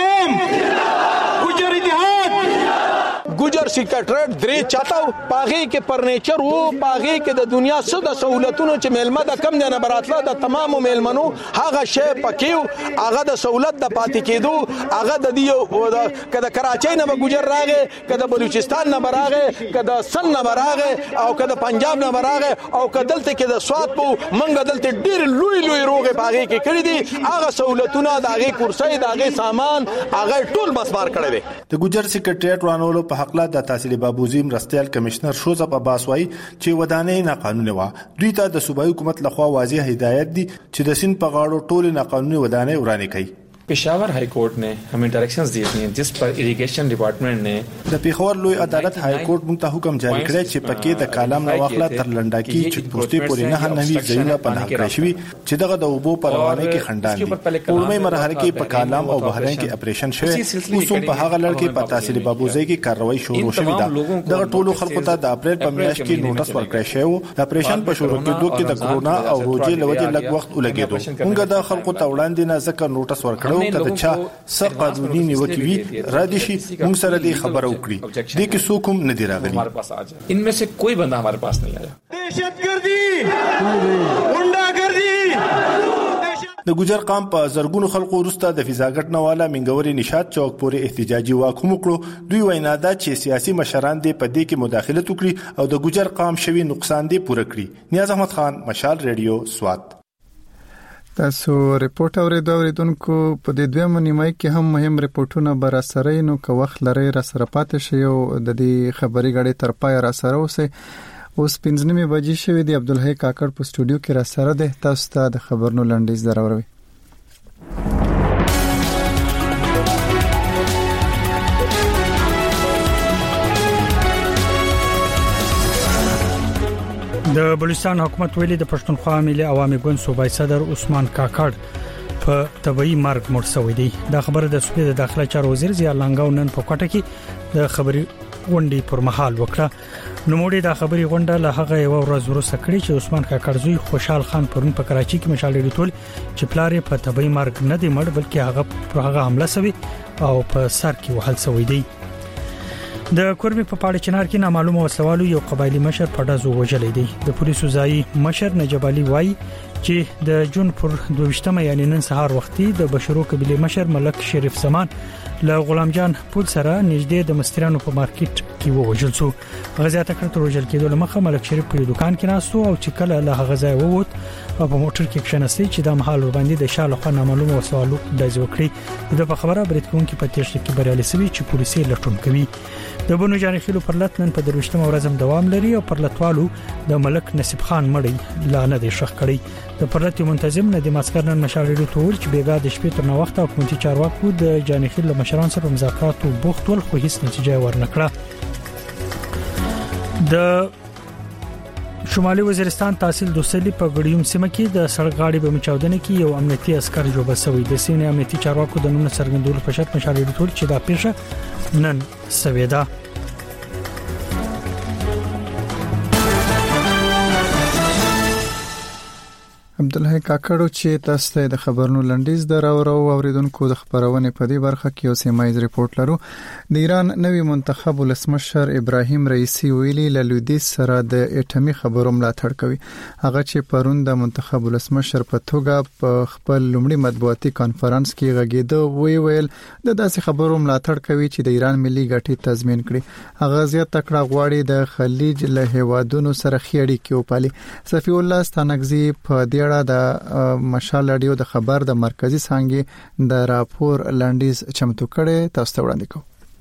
قوم ګوجر اتحاد ګوجر سیکریټریټ درې چاته پاغي کې فرنیچر وو پاغي کې د دنیا څخه د سہولتونو چې میلمه د کم نه براتله د تمامو میلمنو هغه شی پکېو هغه د سہولت د پاتې کېدو هغه د دې کده کراچۍ نه ګوجر راغې کده بلوچستان نه براغه کده سن نه براغه او کده پنجاب نه براغه او کدلته کې د سواد په منګ دلته ډېر لوی لوی روغه پاغي کې کړی دي هغه سہولتونه د هغه کرسۍ د هغه سامان هغه ټول مسمار کړی دي. د ګوجر سیکریټریټ رانولو په حق د تحصیل بابوزی مرستیال کمشنر شوزب عباس وای چې ودانې ناقانونه و. دوی ته د صوبایي حکومت لخوا واضح هدایت دي چې د سین په غاړو ټول ناقانوني ودانې ورانې کړي. पेशावर हाई कोर्ट ने हमें डायरेक्शंस दी थी जिस पर इरिगेशन डिपार्टमेंट ने د پیښور لوی عدالت هاي کورټ موږ ته حکم جاری کړی چې پکې د کالام نو واخله تر لنډاکی چې پوسټي پورې نه نوي ځایونه پناه کړی شوی چې دغه د اوبو پر روانه کې خندان دي. پورمې مرحله کې په کالام او بحرین کې اپریشن شوی اوس په هغه لړ کې په تحصیل بابوزی کې کاروایی شروع شوې ده. دغه ټولو خلکو ته د اپریل په میاشت کې نوټس ورکړی شوی. د اپریشن په شروع کې دوه کې د کورونا او روجي لوجه لږ وخت ولګېدو. موږ د خلکو ته وړاندې نه ځکه نوټس ورکړ غواړو کله چې څه قانوني نیوکې وي را دي شي موږ سره دې خبره وکړي دې کې څوک هم نه دی راغلي इनमें से कोई बंदा हमारे पास नहीं आया दहशतगर्दी गुंडागर्दी د ګجر قام په زرګونو خلکو وروسته د فضاګټ نواله منګوري نشاط چوک پورې احتجاجي واک هم وکړو دوی وینا ده چې سیاسي مشران دې په دې کې مداخلت وکړي او د ګجر قام شوی نقصان دې پوره کړي نیاز احمد خان مشال ریډیو سوات تاسو ریپورت اوریدو اوریدونکو په دې دویمه نیمه کې هم مهم ریپورتونه بر سره نو که وخت لري را سره پاتې شي او د دې خبري غړي تر پای را سره اوسه اوس پنځنیمه بجې شوې دی عبدالحی کاکړ په سټوډیو کې را سره ده تاسو ته د خبرونو لنډیز دراوروي د بلوچستان حکومت ویلي د پښتونخوا ملي عوامي ګوند صوبای صدر عثمان کاکړ په طبي مرګ مړ شوی دی دا خبره د صوبې د داخله چارو وزیر ضیاء لنګاو نن په کوټه کې د خبري غونډې پر مهال وکړه نو موږ د خبري غونډه له هغه یو ورځ وروسته کړې چې عثمان کاکړ زوی خوشحال خان پرون په کراچي کې مشال ډیټول چې پلار په طبي مرګ نه دی مړ بلکې هغه پر هغه حمله شوی او په سر کې وهل شوی دی د کورمي په پاړه چنار کې نامعلومه وسوالو یو قبایلی مشر په دازو وجلې دی د پولیسو ځای مشر نجیب علي وای چې د جون پر دوه یعنی نن سهار وختي د بشرو قبيله مشر ملک شریف زمان له غلام جان پول سره نږدې د مسترانو په مارکیټ کې ووجل شو غزا تکړه تر وجل کېدو لمخه ملک شریف په دکان کې ناستو او چې کله له غزا ووت او په موټر کې کښناستي چې د محل باندې د شاله خو نامعلومه وسوالو د ځوکړي د خبره بریټکون کې په تیښته کې بریالي سوي چې پولیسي لټون کوي د بونو جانې خلو پر لټ نن په دروشتمه ورځم دوام لري او پر لټوالو د ملک نصیب خان مړی لانه دي شخ کړي د پرلط منتظم نه د ماسکرنن مشاورې ټول چې بیګا د شپې تر نو وخت حکومتي چارواکو د جانې خلو مشران سره مذاکرات او بوخت ول خو هیڅ نتیجه ورنکړه د شمالي وزیرستان تحصیل دوسلی په غړیوم سیمه کې د سړک غاړې په مچاودنه کې یو امنیتي عسكر جوړ شوی د سیمې امنیتي چارواکو د نن سرګندول په شرط مشاورې ټول چې دا پیښه نن سویدا عبدالحی کاکړو چې تاسو ته د خبرونو لنډیز دراورو اوریدونکو د خبرونه په دې برخه کې یو سیمایز ریپورت لرو د ایران نوی منتخب ولسمشر ابراهیم رئیسی ویلي له لویدیځ سره د اټومي خبرو ملاتړ کوي هغه چې پرون د منتخب ولسمشر په توګه په خپل لومړي مطبوعاتي کانفرنس کې غږیده وی ویل د داسې خبرو ملاتړ کوي چې د ایران ملي ګټې تضمین کړي هغه زیات تکړه غواړي د خلیج له هیوادونو سره خېړي کې وپالي صفی الله ستانګزی په دې د مشال رادیو د خبر د مرکزی څنګه د راپور لنډیز چمتو کړي تاسو ته وړاندې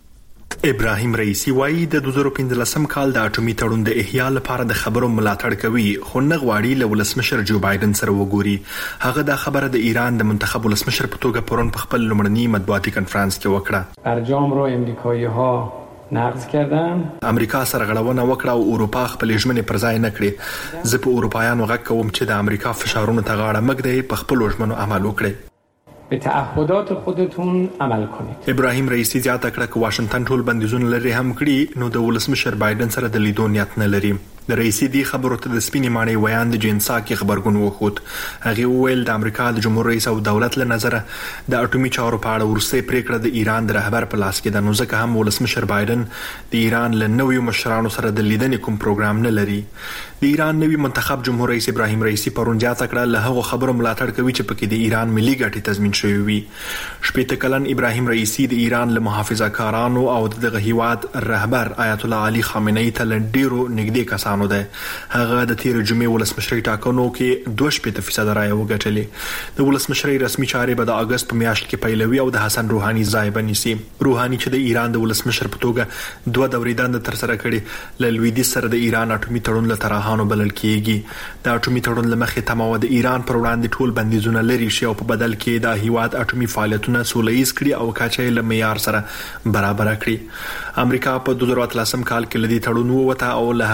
کوم ابراهیم رئیسی وایي د دوه زره پنځلسم کال د اټومي تړون د احیا لپاره د خبرو ملاتړ کوي خو نه غواړي له ولسمشر جو بایدن سره وګوري هغه د خبره د ایران د منتخب ولسمشر په توګه پرون په خپل لومړني مطبوعاتي کانفرنس کې وکړه برجام رو امریکایی ها نقض کردن امریکا سره غړونه وکړه او اروپا خپل ژمنې پر ځای نه کړې زه په اروپایانو غږ کوم چې د امریکا فشارونو ته غاړه مږدي په خپل ژمنو عمل وکړي به تعهدات خودتون عمل کنید ابراهیم رئیسی زیاته کړه چې واشنگټن ټول بندیزونه لري هم کړی نو د ولسمشر بایدن سره د لیدو نیت نه لري د رئیسی دی خبرو ته د سپینې معنی ویان د جنسا کې خبرګون وخوت هغه ویل د امریکا د جمهور رئیس او دولت له نظره د اټومي چارو په اړه ورسې پریکړه د ایران د رهبر په لاس کې د نو ځکه هم ولسمشر بایدن د ایران له نویو مشرانو سره د لیدنې کوم پروګرام نه لري د ایران نوی منتخب جمهور رئیس ابراهیم رئیسی پرون زیاته کړه له هغه خبرو ملاتړ کوي چې پکې د ایران ملي ګټې تضمین شوی وي شپږ کلن ابراهیم رئیسی د ایران له محافظه کارانو او دغه هیواد رهبر آیت الله علي خامنه‌ای ته لډیرو نږدې کسانو ده هغه د تیر جمعې ولسمشري ټاکنو کې دوه شپږ فیصد رائے وګټلې د ولسمشري رسمي چارې به د اگست په میاشت کې پیلوي او د حسن روحاني ځای بنسي روحاني چې د ایران د ولسمشر په توګه دوه دورې دند تر سره کړي ل لویدیځ سره د ایران اټومي تړون له تراهانو بلل کیږي د اټومي تړون لمخې تماو د ایران پر وړاندې ټول بندیزونه لري شي او په بدل کې د هیواد اټومي فعالیتونه سولهییز کړي او کاچې له معیار سره برابر کړي امریکا په دوه زره اتلسم کال کې لدی تړون ووته او له هغه وخت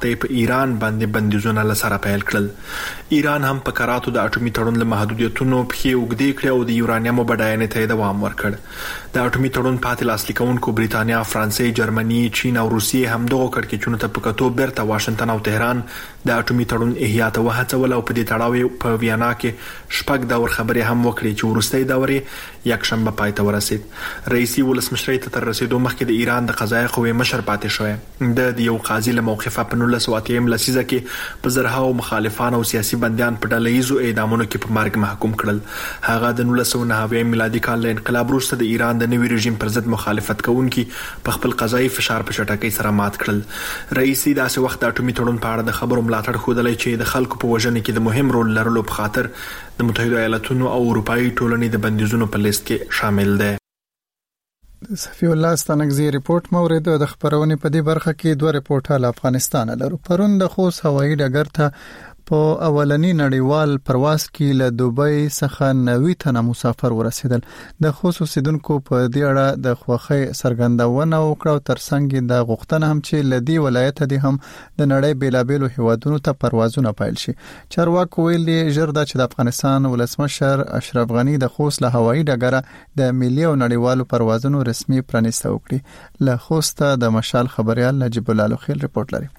هغې په ایران باندې بندیزونه لسره پیل کړل. ایران هم په کراتو د اټومي تړون له محدودیتونو پښې اوږدې کړې او د یورانیم بډاینې ته دوام ورکړ. د اټومي تړون پاتې لاسلیک کوونکو بریتانیا، فرانسې، جرمني، چین او روسیې هم دغه کړکېچونو ته په کتو بیرته واشنگټن او تهران د اټومي تړون احیا ته وهڅول او په دې تړاو په ویانا کې شپږ دور خبرې هم وکړې چې وروستۍ دورې یکشنبه پای ته ورسید. رئیسي ولسمشر ته تر رسیدو مخکې د ایران د قضایي قوې مشر پاتې شوی. د یو قاضي له موقفه په نولس سوه اتیا لسیزه کې په زرهاو مخالفان او سیاسي بندیان په ډله ییزو اعدامونو کې په مرګ محکوم کړل. هغه د نولس سوه نهه میلادي کال له انقلاب وروسته د ایران د نوي رژیم پر ضد مخالفت کوونکي په خپل قضایي فشار په چټکۍ سره مات کړل. رئیسي داسې وخت د اټومي تړون په اړه د خبرو ملاتړ ښودلی چې د خلکو په وژنې کې د مهم رول لرلو په خاطر د متحده ایالاتونو او اروپایي ټولنې د بندیزونو په لیست کې شامل دی. صفی الله ستانکزی ریپورت مورید د خبرونې په دې برخه کې دوه ریپورټه له افغانستان لرو. پرون د خوست هوایي ډګر ته په اولنی نړیوال پرواز کې له دوبۍ څخه نوي تنه مسافر ورسېدل. د خوست اوسیدونکو په دې اړه د خوښۍ څرګندونه وکړه، ترڅنګ د غوښتنه هم چې له دې ولایت دي هم د نړۍ بیلابېلو هیوادونو ته پروازونه پیل شي. چارواکو ویلي ژر دا چې د افغانستان ولسمشر اشرف غنی د خوست له هوایي ډګره د ملي او نړیوالو پروازونو رسمي پرانیسته وکړي. له خوست د مشال خبريال نجیب الله لوخیل ریپورت لري.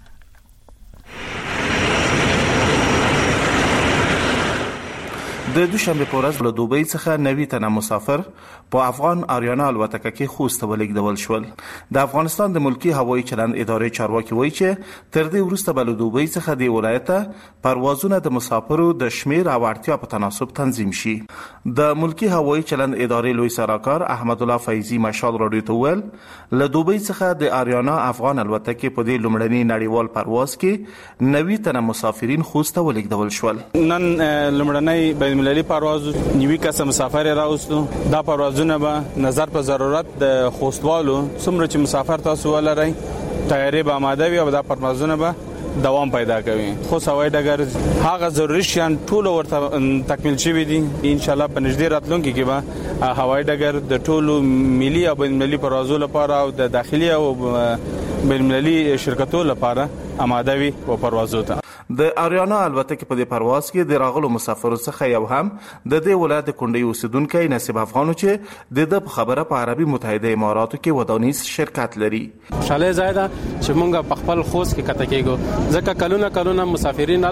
د دوشنبه په ورځ له دوبۍ څخه نوي تنه مسافر په افغان آریانا الوتکه کې خوست ولیږدول شول. د افغانستان د ملکی هوایي چلند ادارې چارواکي وایي چې تر دې وروسته به له دوبۍ څخه د ولایت پروازونه د مسافرو د شمیر او اړتیا په تناسب تنظیم شي. د ملکی هوایي چلند ادارې لوی سراکار احمد الله فیضی مشال رادیو ته ویل له دوبۍ څخه د آریانا افغان الوتکه په دې لومړني نړیوال پرواز کې نوي تنه مسافرین خوست ولیږدول شول. نن لومړنی بین المللي پرواز نیوي کس مسافر راوستو. دا پروازونه به نظر په ضرورت د خوستوالو څومره چې مسافر تاسو ولرئ تیاری به آماده وي او دا پروازونه به دوام پیدا کوي. خو هوایي ډګر هغه ضروري شیان ټول ورته تکمیل شوي دي. ان شاء الله په نږدې راتلونکي کې به هوایي ډګر د ټولو ملي او بین المللي پروازونو لپاره او د داخلي او بین المللي شرکتونو لپاره آماده وي او پروازو ته. د آریانا الوتکه په دې پرواز کې د راغلو مسافرو څخه یو هم د دې ولایت کونډې اوسیدونکو نصیب افغانو چې د د خبره په عربي متحده اماراتو کې ودانیز شرکت لري. خوشاله زیاده چې مونږ په خپل خوست کې کته کېګو ځکه کلونه کلونه مسافرین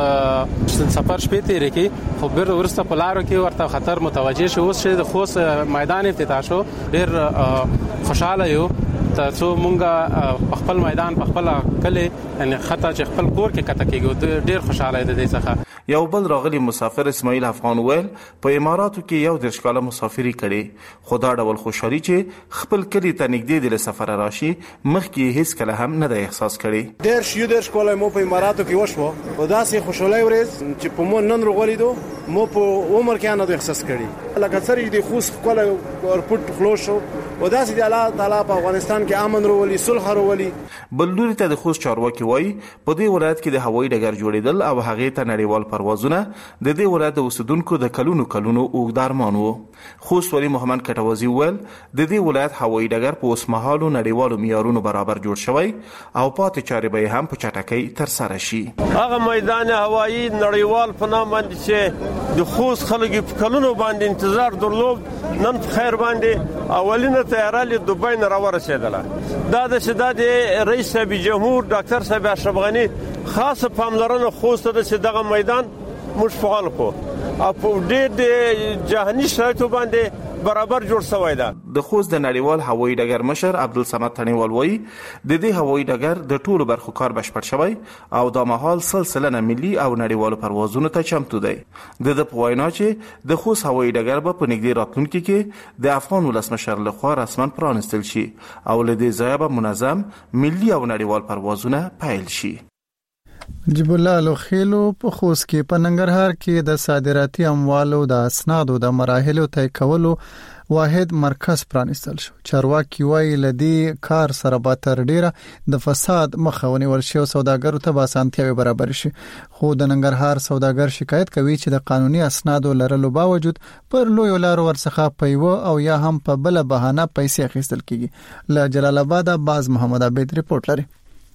هلته سفر شپې تیرې کې خو بیر ورسته په لارو کې ورته خطر متوجه شو. اوس چې د خوست میدان افتتاح شو ډیر خوشاله یو تاسو مونږه په خپل میدان په خپل کله یعنی خطا چې خپل کور کې کته کېږي ډیر خوشاله دي دې څخه. یو بل راغلی مسافر اسماعیل افغان ویل په اماراتو کې یو د ښکاله مسافری کړي خو دا ډول خوشحالي چې خپل کلی ته نږدې د سفر راشي مخکې هیڅ کله هم نه د احساس کړي. ډیر شیو ډیر ښکاله مو په اماراتو کې وشو او داسې خوشحالي ورځ چې په مو نن ورولیدو مو په عمر کې نه د احساس کړي لکه سره دې خوش ښکاله ورپټ خلاص شو او داسې د الله تعالی په افغانستان کې امن ورولی صلح ورولی. بلوري ته د خوست چارواکي وایي په دې ولایت کې د هوایي ډګر جوړیدل او هغه ته نړیوال پروازونه د دې ولایت اوسیدونکو د کلونو کلونو اوږد ارمان وو. خوست ولی محمد کټوازی ویل د دې ولایت هوایي ډګر په اوسمهالو نړیوالو معیارونو برابر جوړ شوی او پاتې چارې به هم په چټکۍ تر سره شي. هغه میدان هوایي نړیوال په نام باندې چې د خوست خلک په کلونو باندې انتظار درلود نن په خیر باندې اولینه طیاره له دوبۍ نه راورسېدله. دا د شداد رئیس صاحب جمهور ډاکټر صاحب اشرف غنی خاصه پاملرنه خوست د دغه میدان موږ فعال کو او په ډېر د جهاني شرایطو باندې برابر جوړ شوی ده. د خوست د نړیوال هوایي ډګر مشر عبدالصمد تڼیوال وایي د دې هوایي ډګر د ټولو برخو کار بشپړ شوی او دا مهال سلسله ملي او نړیوالو پروازونو ته چمتو دی. د د په وینا چې د خوست هوایي ډګر به په نږدې راتلونکي کې د افغان ولسمشر لخوا رسما پرانیستل شي او له دې ځایه به منظم ملي او نړیوال پروازونه پیل شي. نجیب الله لوخیلو په خوست کې په ننګرهار کې د صادراتي اموالو د اسنادو د مراحلو طی کولو واحد مرکز پرانیستل شو. چارواکي وایي لدی کار سره به تر ډیره د فساد مخه ونیول شي او سوداګرو ته به اسانتیاوي برابر شي. خو د ننګرهار سوداګر شکایت کوي چې د قانوني اسنادو لرلو باوجود پر لوی لارو ورڅخه پیو او یا هم په بل بهانه پیسې اخیستل کیږي. له جلال آباد باز محمد عبید ریپورت لري.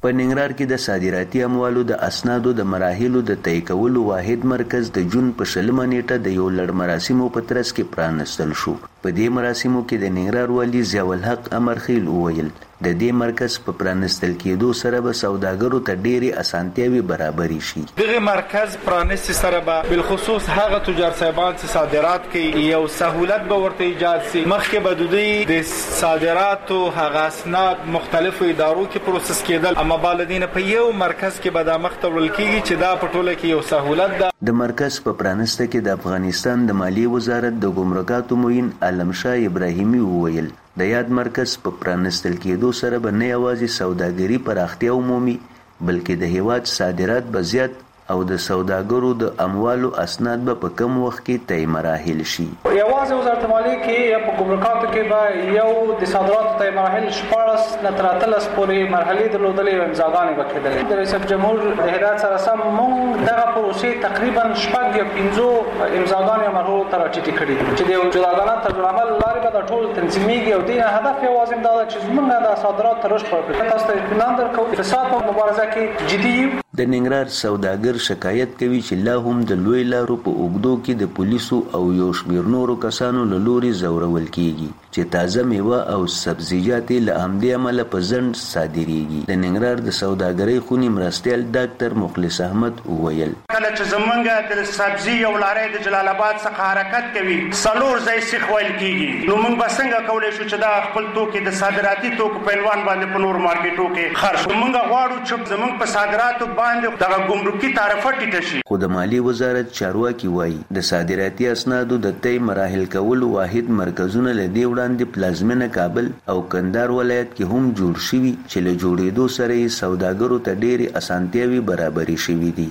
په ننګرهار کې د صادراتي اموالو د اسنادو د مراحلو د طی کولو واحد مرکز د جون په شلمه نیټه د یو لړ مراسمو په ترڅ کې پرانستل شو. په دې مراسمو کې د ننګرهار والي ضیاء الحق امرخیل وویل د دې مرکز په پرانستل کېدو سره به سوداګرو ته ډېرې اسانتیاوي برابرې شي. دغه مرکز پرانستي سره به بالخصوص هغه تجار صاحبان چې صادرات کوي یو سهولت به ورته ایجاد شي. مخکې به د دوی د صادراتو هغه اسناد مختلفو ادارو کې پروسس کېدل، اما بالدین په یو مرکز کې به دا مخته وړل کېږي چې دا په ټوله کې یو سهولت ده. د مرکز په پرانسته کې د افغانستان د مالیې وزارت د ګمرکاتو معین علمشاه ابراهیمي وویل د یاد مرکز په پرانستل کېدو سره به نه یوازې سوداګري پراختیا ومومي بلکې د هیواد صادرات به زیات او د سوداګرو د اموالو اسناد به په کم وخت کې طی مراحل شي. یوازې وزارت مالیې کې یا په ګمرکاتو کې به یو د صادراتو طی مراحل شپاړس نه تر اتلس پورې مرحلې درلودلې او امضاګانې به کېدلې. د رئیس جمهور د هدایت سره سم موږ دغه پروسې تقریبا شپږ یا پنځو امضاګانې مرحلو ته راټیټې کړي چې د یو جداګانه طرزالعمل لارې به دا ټول تنظیمېږي او دې هدف یوازې دا ده چې زموږ د صادرات ته رشد ورکړو. تاسو ته اطمینان درکوو اقتصاد په مبارزه کې جدي یو. د ننګرهار سوداګر شکایت کوي چې لا هم د لوی لارو په اوږدو کې د پولیسو او یو شمېر نورو کسانو له لوري ځورول کېږي چې تازه میوه او سبزیجات له همدې امله په ځنډ صادریږي. د ننګرهار د سوداګرۍ خونې مرستیال ډاکټر مخلص احمد وویل کله چې زمونږ د سبزي یو لارۍ د جلال آباد څخه حرکت کوي څلور ځای سیخ ویل کېږي، نو موږ به څنګه کولی شو چې دا خپل توکي د صادراتي توکو په عنوان باندې په نورو مارکیټو کې خرڅ کړو. موږ غواړو چې زموږ په صادراتو باندې دغه ګمرکي تعرفه ټیټه شي. خو د مالیې وزارت چارواکي وایي د صادراتي اسنادو د طی مراحل کولو واحد مرکزونه له دې وړاندې پلازمینه کابل او کندهار ولایت کې هم جوړ شوي چې له جوړېدو سره یې سوداګرو ته ډېرې اسانتیاوي برابرې شوي دي.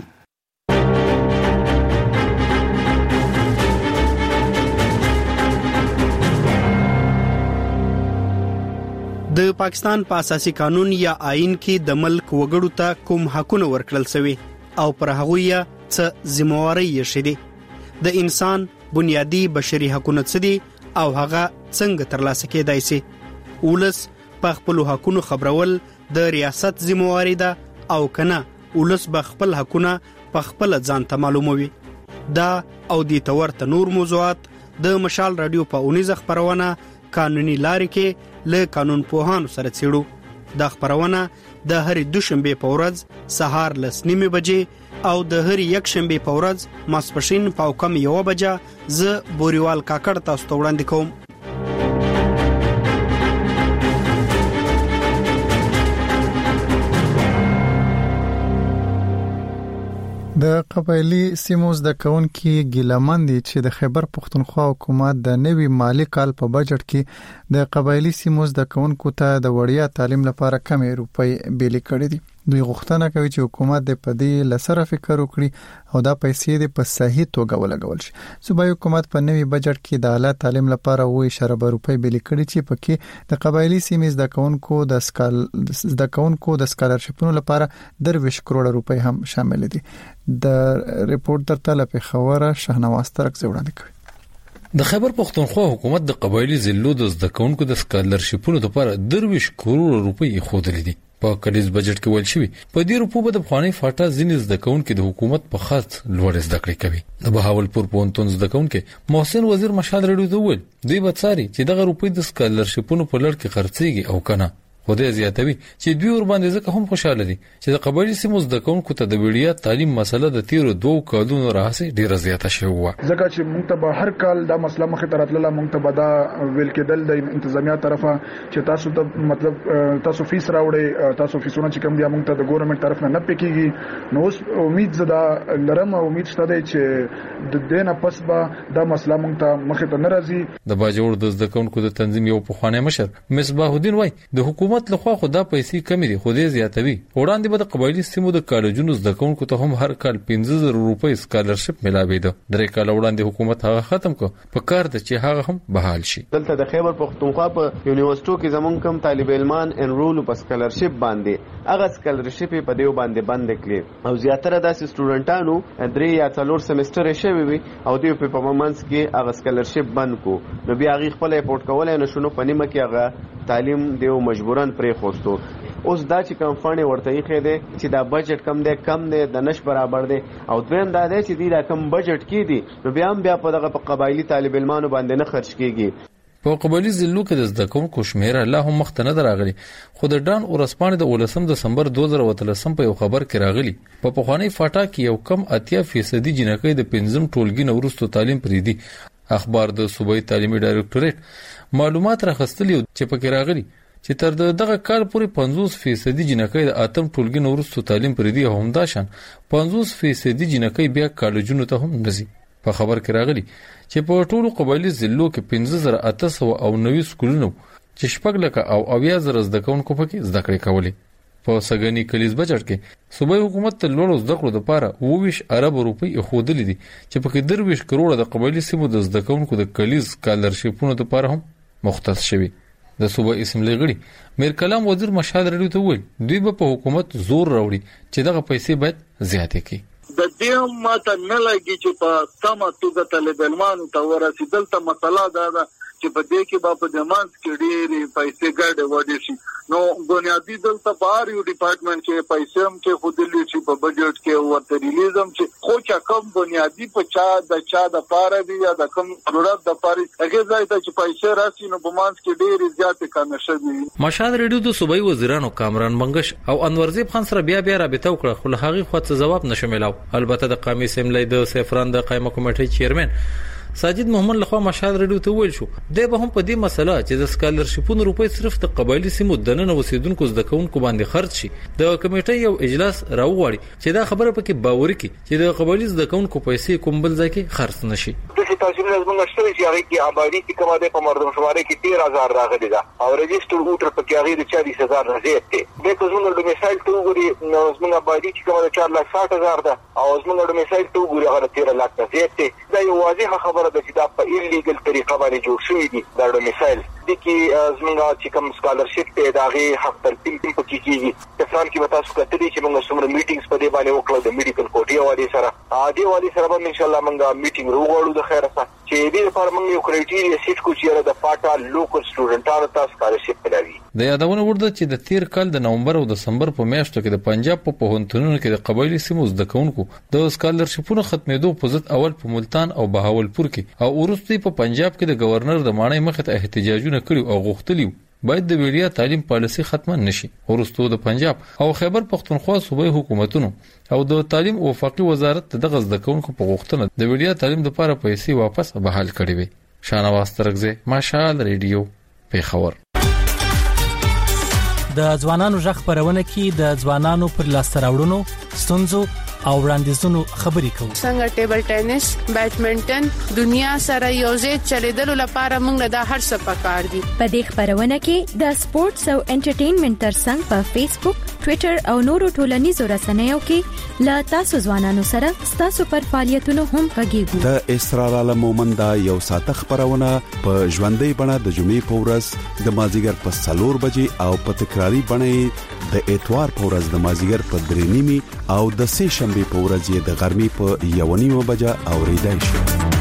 د پاکستان په اساسي قانون یا آئین کې د ملک وګړو ته کوم حقونه ورکړل شوي او پر هغوی یې څه ذمہواري یې شته. د انسان بنیادی بشري حقونه څه دي او هغه څنګه ترلاسه کېدای شي. ولس په خپلو حقونو خبرول د ریاست ذمہواري ده او کنه ولس به خپل حقونه په خپل ځان ته معلوموي. دا او د تورته نور موضوعات د مشال رادیو په اونیزه خبرونه قانوني لارې کې له قانون پوهانو سره څېړو. دا خبرونه د هرې دوشنبې په ورځ سهار لس نیمې بجې او د هرې یکشنبې په ورځ ماسپښین په کم یوه بجه زه بوریوال کاکړ تاسو ته وړاندې کوم. د قبایلی سیمو زده کوونکي ګیلمن دي چې د خیبر پښتونخوا حکومت د نوي مالی کال په بجټ کې د قبایلی سیمو زده کوونکو ته د وړیا تعلیم لپاره کمې روپۍ بیلې کړې دي. دوی غوښتنه کوي چې حکومت د پدې لسره فکر وکړي او دا پیسې د په صحیح توګه ولګول شي. صوبایي حکومت په نوي بجټ کې د اعلی تعلیم لپاره وې اشاره روپۍ بیلې کړې چې پکې د قبایلی سیمې زده کوونکو د سکال زده کوونکو د سکالرشپونو لپاره درویش کروڑ روپۍ هم شامل دي. د ریپورت تر طلب خبره شهنواز ترک زوړاندې کوي. د خیبر پښتونخوا حکومت د قبایلی ضلعو د زده کوونکو د سکالرشپونو لپاره درویش کروڑ روپۍ خودلې دي. په کلیز بجټ کې ویل شوی په دې روپو به د افغاني فاټا ځینې زده کوونکو د حکومت په خاص لوړ زده کړې کوي. د بهاولپور پوهنتون زده کوونکو محسن وزیر مشال رډو ته ویل دوی به څاري چې دغه روپۍ د سکالرشپونو په لړ کې خرڅيږي او کنه. خو دې زیاتوي چې دوی ور باندې ځکه هم خوشاله دي چې د قبایلی سیمو زده کوونکو ته د وړیا تعلیم مسله د تیرو دوه کالونو راهسي ډیره زیاته شوې و. ځکه چې موږ ته به هر کال دا مسله مخې ته راتلله، موږ ته به دا ویل کېدل د انتظامیه طرفه چې تاسو ته مطلب تاسو فیس راوړئ، تاسو فیسونه چې کوم دي موږ ته د ګورنمنت طرف نه نه پکېږي. نو اوس امید زدا لرم او امید شته چې د دې نه پس به دا مسله موږ ته مخې ته نه راځي. د باجوړ د زده کوونکو د تنظیم یو پخوانی مشر مصباح الدین وای د حکومت لخوا خو دا پیسې کمې دي خو دې زیاتوي. وړاندې به د قبایلی سیمو د کالجونو زده کوونکو ته هم هر کال پنځه زره روپۍ سکالرشپ ملاوېده. درې کال وړاندې حکومت هغه ختم کړ. په کار ده چې هغه هم بحال شي. دلته د خیبر پښتونخوا په یونیورسيټو کې زمونږ کوم طالب علمان انرول په سکالرشپ باندې هغه سکالرشپ په دیو باندې بند کړي او زیاتره داسې سټوډنټانو درې یا څلور سمستر شوي وي او دوی په پرفارمنس کې هغه سکالرشپ بند کو. نو بیا هغه خپل ریپورت کولای نشو، نو په نیمه کې هغه تعلیم دیو مجبورن پرې خوستو. اوس دا چې کم فنډ ورته یې خېده چې دا بجټ کم دی کم دی د نش برابر دی او دویم دا دی چې دی دا کم بجټ کې دی نو بیا هم بیا په دغه په قبایلی طالب علمانو باندې نه خرج کیږي. په قبایلی ضلعو کې د زده کوونکو شمېر لا هم مخ ته نه راغلی، خو د ډان ورسپانې د ولسم دسمبر دوه زره اتلسم په یو خبر کې راغلی په پخوانی فاټا کې یو کم اتیا فیصدي جنکۍ د پنځم ټولګي نه وروسته تعلیم پریدي. اخبار د صوبایي تعلیمي ډایرکټوریټ معلومات راخستلي چې پکې راغلی چې تر دغه کال پورې پنځوس فیصدي جنکۍ د اتم ټولګي نه وروسته تعلیم پریدي، هم دا شان پنځوس فیصدي جنکۍ بیا کالجونو ته هم نزي. په خبر کې راغلی چې په ټولو قبایلی ضلعو کې پنځه زره اته سوه او نوي سکولونه چې شپږ لکه او اویا زره زده کوونکو پکې زده کړې کولې. په سګنی کلیز بجټ کې صوبایي حکومت ته لوړو زده کړو لپاره اوه ویشت ارب روپۍ ایښودلې دي چې پکې درویشت کروړه د قبایلی سیمو د زده کوونکو د کلیز سکالرشیپونو لپاره هم مختص شوي. د صوبایي اسمبلی غړي میر کلام وزیر مشهد رډیو ته وویل دوی به په حکومت زور راوړي چې دغه پیسې باید زیاتې کړي. د دې ماته نه لګي چې په سمه توګه طالب علمانو ته ورسېدل ته مسله دا ده چې په دې کې به په دمانس کې ډېرې پیسې ګډې وډې شي. نو بنیادي دلته په هر یو ډپارټمنټ کې پیسې هم کې خودلې شي په بجټ کې ورته ریلیز هم چې خو چې کم بنیادي په چا د چا د پاره دی یا د کم ضرورت د پاره هغه ځای ته چې پیسې راشي نو بمانس کې ډېرې زیاتې کم شوي. مشهد ریډیو د صوبایي وزیرانو کامران منګش او انورزیب خان سره بیا بیا رابطه وکړه خو له هغې خوا څه ځواب نشو میلاو. البته د قومي اسمبلی د سیفران د قایمه کمیټې چیرمن ساجد محمد لخوا مشهد رډیو ته ویل شو د به هم په دې مسله چې د سکالرشیپونو روپۍ صرف د قبایلی سیمو د نن اوسیدونکو زده کوونکو باندې خرج شي. د کمیټې یو اجلاس راوغړي چې دا خبره پکې باوري کی چې د قبایلی زده کوونکو پیسې کوم بل ځای کې خرڅ نشي. د تاسو نه زموږ شته چې هغه کې آبادی چې کومه ده په مردم شمارې کې تیرہ هزار راغلي ده او رجسټر ووټر پکې هغه د چالیس هزار نه زیات دی. د کومو د مثال ته وګوري نو زموږ آبادی چې کومه ده چار لک ساټ هزار ده او زموږ د مثال ته وګوري هغه تیرہ لک نه زیات دی. دا یو واضحه خبره ده چې دا په لیګل طریقه باندې جوړ شوی دي. دا د مثال د کی زمونږ چې کوم سکالرشپ ته داغه حق تلقین پکې کیږي. تفران کې وتا څه کتري چې موږ څومره میټینګز په دې باندې وکړو د میډیکل کوټي والي سره عادي والي سره به ان شاء الله موږ میټینګ وروړو د خیره سره چې دې لپاره موږ یو کرایټیریا سیټ کو چې د فاټا لوکل سټوډنټانو ته سکالرشپ ملوي. د یادونه ورده چې د تیر کال د نومبر او دسمبر په میاشتو کې د پنجاب په پوهنتونونو کې د قبایلی سیمو زده کوونکو د سکالرشپونو ختمېدو په ضد اول په ملتان او بهاولپور کې او وروسته په پنجاب کې د گورنر د ماڼۍ مخې ته احتجاجونه کړي او غوښتلي باید د ویډیا تعلیم پالیسي ختمه نشي. ورسته د پنجاب او خیبر پختونخوا صوبایي حکومتونو او د تعلیم او وفاقي وزارت دغه زده کوونکو په غوښتنه د ویډیا تعلیم لپاره پیسې واپس بحال کړي وي. شانواز ترغزه ماشال ریډیو پیښور. د ځوانانو ژغ خبرونه کې د ځوانانو پر لاس راوړنو ستونزو او وړاندیزونو خبرې کوو. څنګه ټیبل ټینس، بیډمنټن دنیا سره یوځای چلیدلو لپاره موږ د هر څه پکار دي. په دې خبرونه کې د سپورتس او انټرټینمنټ ترڅنګ په فیسبوک، ټوئیټر او نورو ټولنیزو رسنیو کې لا تاسو ځوانانو سره تاسو پر فعالیتونو هم غږیږو. د اسرار عالم مومندا یو ساته خبرونه په ژوندۍ بڼه د جمعې په ورځ د مازیګر په څلور بجې او په تکراری بڼه د اتوار په ورځ د مازیګر په درې نیمي او د سه شنبه په ورځ د غرمې په یو نیمه بجه اوریدای شي.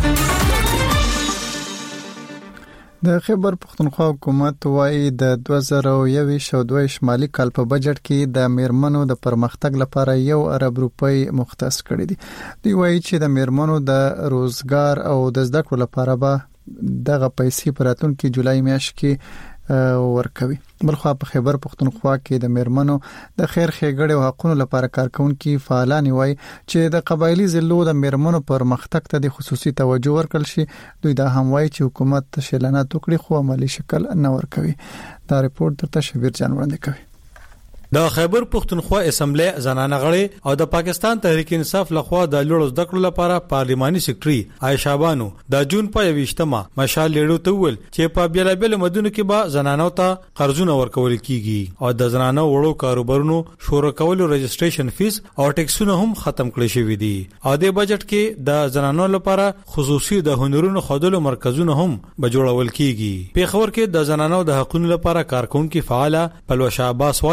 د خیبر پختونخوا حکومت وايي د دوه زره یوویشت او دوه شمالي کال په بجټ کې د میرمنو د پرمختګ لپاره یو ارب روپۍ مختص کړي دي. دوی وايي چې د میرمنو د روزګار او د زده کړو لپاره به دغه پیسې په راتلونکي جولای میاشت کې ورکوي. بلخوا په خیبر پختونخوا کې د میرمنو د خیر ښېګړې او حقوقو لپاره کارکونکي فعالان وایي چې د قبایلی ضلعو د میرمنو پر مختګ ته د خصوصي توجه ورکړل شي. دوی دا هم وایي چې حکومت شلانات وکړي خو عملی شکل نه ورکوي. دا رپورت درته شبیر جان وړاندې کوي. د خیبر پختونخوا اسمبلی زنانه غړي او د پاکستان تحریک انصاف لخوا د لوړو زده کړو لپاره پارلماني سیکریټري عائشہ بانو د جون په یوشتمه مشال لیډو ته ویل چې په بیلابل مدونو کې به زنانو ته قرضونه ورکول کیږي او د زنانو وړو کاروبارونو شروع کولو رجسټریشن فیس او ټیکسونه هم ختم کړي شوی دي. او د بجټ کې د زنانو لپاره خصوصي د هنرونو خودلو مرکزونه هم به جوړول کیږي. په خبر کې د زنانو د حقوقو لپاره کارکونکي فعال پلوشا عباس وايي چې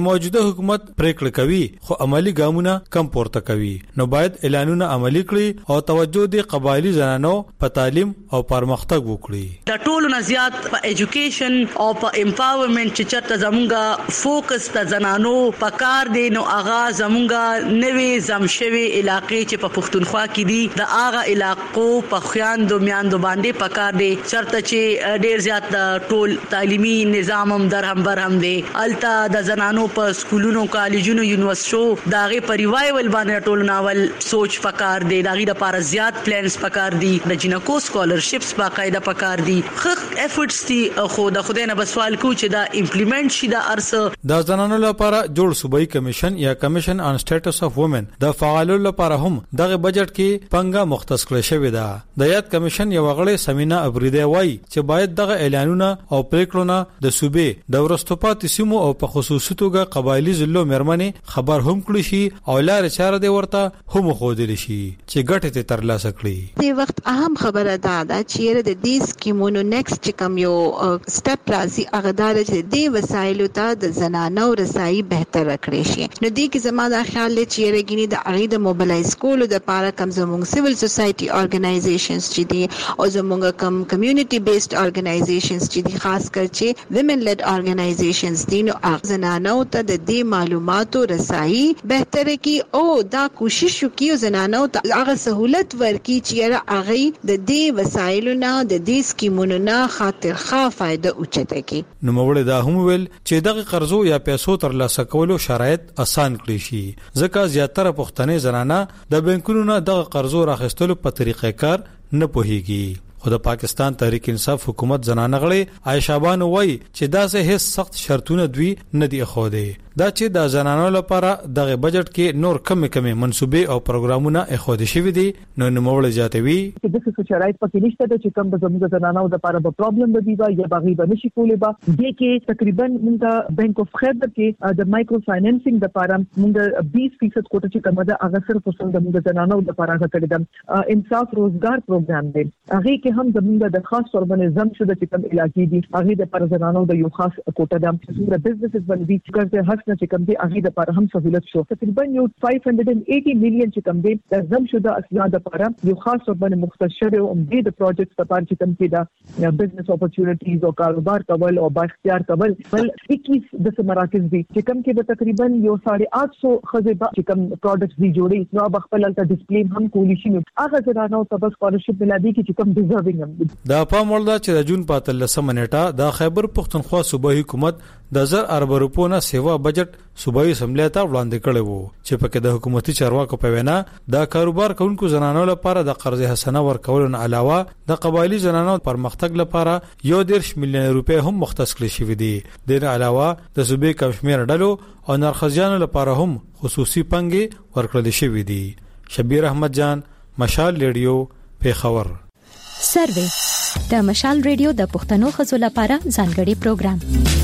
چې موجوده حکومت پریکړه کوي خو عملی ګامونه کم پورته کوي نو باید اعلانونه عملی کړي او توجه د قبایلی زنانو په تعلیم او پرمختګ وکړي. د ټولو نه زیات په ایجوکیشن او په امپاورمنت چې چرته زمونږه فوکس د زنانو په کار دی نو هغه زمونږه نوې زمشوي علاقې چې په پښتونخوا کې دي د هغه علاقو په خويندو میاندو باندې په کار دی چرته چې ډیر زیات ټول تعلیمي نظام هم درهم برهم دی الته د زنانو په سکولونو کالجونو یونیورسيټو داغه په ریوایول باندې ټول ناول سوچ پکار دی داغه لپاره زیات پلانز پکار دی د جنکو سکولرشپس باقاعده پکار دی خخ افورټس دي خو د خدای نه بسوال کو چې دا امپلیمنٹ شي د ارسه د زنانو لپاره جوړ صوبایي کمیشن یا کمیشن آن سټیټس اف وومن د فعالو لپاره هم دغه بجټ کې پنګه مختص کړی شوی دا د یاد کمیشن یو غړی سمینا ابریده وای چې باید دغه اعلانونه او پریکړونه د صوبې د ورستوپات سیمو او په خصوصي توګه قبایلی ضلعو مرمنې خبر هم کړی شي او لار چاره دی ورته هم خودل شي چې ګټه ته ترلاسه کړي. د وخت اهم خبره ده چې د دې سکیمونو نیکسټ چې کوم یو سټپ راځي هغه دا چې د وسایلو ته د زنانو رسایي بهتر کړی شي. نو دې کې زما دا خیال دی چې رګینی د اړې د موبلایز کولو د لپاره کم زموږ سیویل سوسایټي ارګنایزیشنز چې دي او زموږ کم کمیونټي بیسډ ارګنایزیشنز چې دي خاص کر چې ویمن لیډ ارګنایزیشنز دي نو زنانو ته د دې معلوماتو رسایي بهتر کی او دا کوشش وکړي زنانو ته هغه سہولت ورکړي چې هغه د دې وسایلو نه د دې سکیمونو نه خاطر ښه فائدہ اوچته کی. نو موږ دا هم ویل چې دغه قرضو یا پیسو ترلاسه کولو شرایط آسان کړی شي ځکه زیاتره پښتنې زنانه د بانکونو نه دغه قرضو راخستلو په طریقې کار نه پوهیږي. خو د پاکستان تحریک انصاف حکومت زنانه غړي عائشہ بانو وای چې دا سه هیڅ سخت شرطونه دوی نه دی خو دی دا چې د زنانو لپاره دغه بجټ کې نور کم کم منسوبې او پروګرامونه اخوده شوی دي نو نوموړ جاتوي چې د څه شرایط پکې نشته چې کوم د زموږ زنانو لپاره به پرابلم دی با یا باغی به نشي کولای با د کې تقریبا موږ بانک اف خیبر کې د مایکرو فاینانسینګ لپاره موږ بیس فیصد کوټه چې کومه ده هغه صرف وسل د موږ زنانو لپاره غوښتل دي. انصاف روزګار پروګرام دی هغه کې هم زموږ د خاص اربنیزم شو د کوم علاقې دي هغه د پر زنانو د یو خاص کوټه ده چې بزنسز باندې چې کوم هڅه چې کوم دي هغه د پر هم سہولت شو تقریبا یو خمس سوه اسی میلیون چې کوم دي د زم شو د اسناد لپاره یو خاص اربن مختص شوی او د پروجیکټ لپاره چې کوم دي دا بزنس اپورچونټیز او کاروبار کول او با اختیار کول بل اکیس د مراکز دي چې کوم کې د تقریبا یو آٹھ سو خزه چې کوم پروډکټس دي جوړي نو بخپل الته ډسپلی هم کولی شي هغه زرانو ته بس سکالرشپ ملادي کې چې کوم ډیزرvinګ دا په مولدا چې د جون په تلسمه نیټه د خیبر پښتونخوا صوبایي حکومت د زر ارب روپو نه سیوا بجټ صوبایي اسمبلی ته وړاندې کړی وو چې پکې د حکومتي چارواکو په وینا د کاروبار کوونکو زنانو لپاره د قرض حسنه ورکول نه علاوه د قبایلی زنانو پرمختګ لپاره یو دیرش میلیون روپۍ هم مختص کړی شوی دي. د نه علاوه د صوبې کشمیر ډلو او نرخزیانو لپاره هم خصوصي پنګي ورکړل شوی دي. شبیر احمد جان مشال ریډیو پیښور. سروې د مشال ریډیو د پښتنو خزو لپاره ځانګړي پروګرام.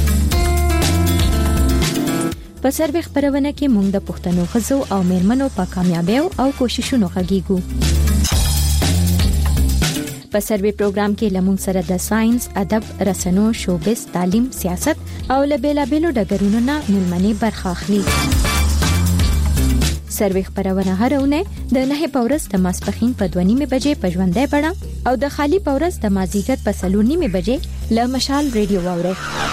په سروې خبرونه کې موږ د پښتنو خزو او میرمنو په کامیابیو او کوششونو غږیږو. په سروې پروګرام کې لمون سره د ساينس، ادب، رسنو، شوبز، تعلیم، سیاست او لبیلابیلو ډګرونو نه ملمنې برخه اخلي. سروې خبرونه هرونه د نه پورس د ماسپخین په دوه نیمه بجې په ژوندۍ بڼه او د خالی پورس د مازیګر په سلور نیمه بجې له مشال ریډیو واوري.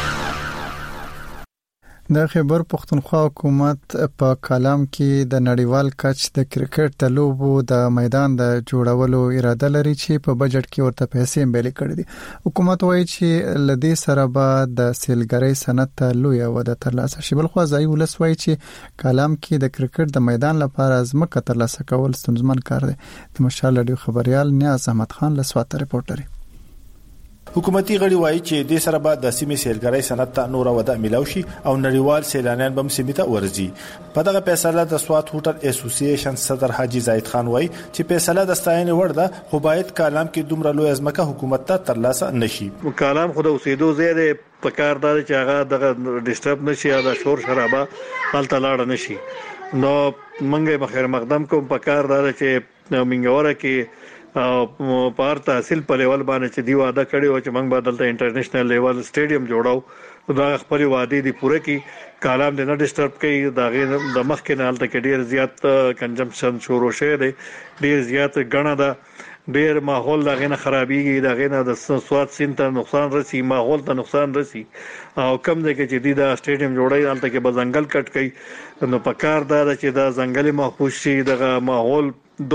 د خیبر پښتونخوا حکومت په کالام کې د نړیوال کچ د کرکټ د لوبو د میدان د جوړولو اراده لري چې په بجټ کې ورته پیسې مبلي کړې دي. حکومت وایي چې لدی سره به د سیلګری صنعت لوی وده ترلاسه شي. بل خو ځای ولس وایي چې کالام کې د کرکټ د میدان لپاره ځمکه ترلاسه کول ستونزمن کار دی. د مشال رادیو خبريال نیاز احمد خان له سوات ریپورټر. حکومتي غړي وایي چې د سره بعد د سیمې سیلګرۍ صنعت ته نور وده ملو شي او نړیوال سیلانیان به سیمې ته ورځي. په دغه فیصله د سوات هوټل اسوسییشن صدر حاجی زاید خان وایي چې فیصله د ستاینې وړ ده خو باید کالام کې دومره لوی ازمکه حکومت ته ترلاسه نشي. کالام خو د اوسېدو زیاده په کار دار چې هغه دغه ډیسټرب نشي یا د شور شرابه حالت لاړ نشي. نو منګه بخیر مقدم کوم په کار دار چې منګوره کې او په تحصیل په لیول باندې چې دی واده کړی او چې موږ بدلته انټرنیشنل لیول سټیډیم جوړاو دا خپل وعده دي پوره کی کالم دې نه ډیسټرب کوي دا غي د مخ کې نه حالت کې ډیر زیات کنجمپشن شروع شوی دی ډیر زیات غنه ده ډیر ماحول دا غنه خرابيږي دا غنه د سواد سین ته نقصان رسي ماحول ته نقصان رسي او کم دی کې چې دی دا سټیډیم جوړای حالت کې به ځنګل کټ کوي نو پکار دا چې دا ځنګل محفوظ شي د ماحول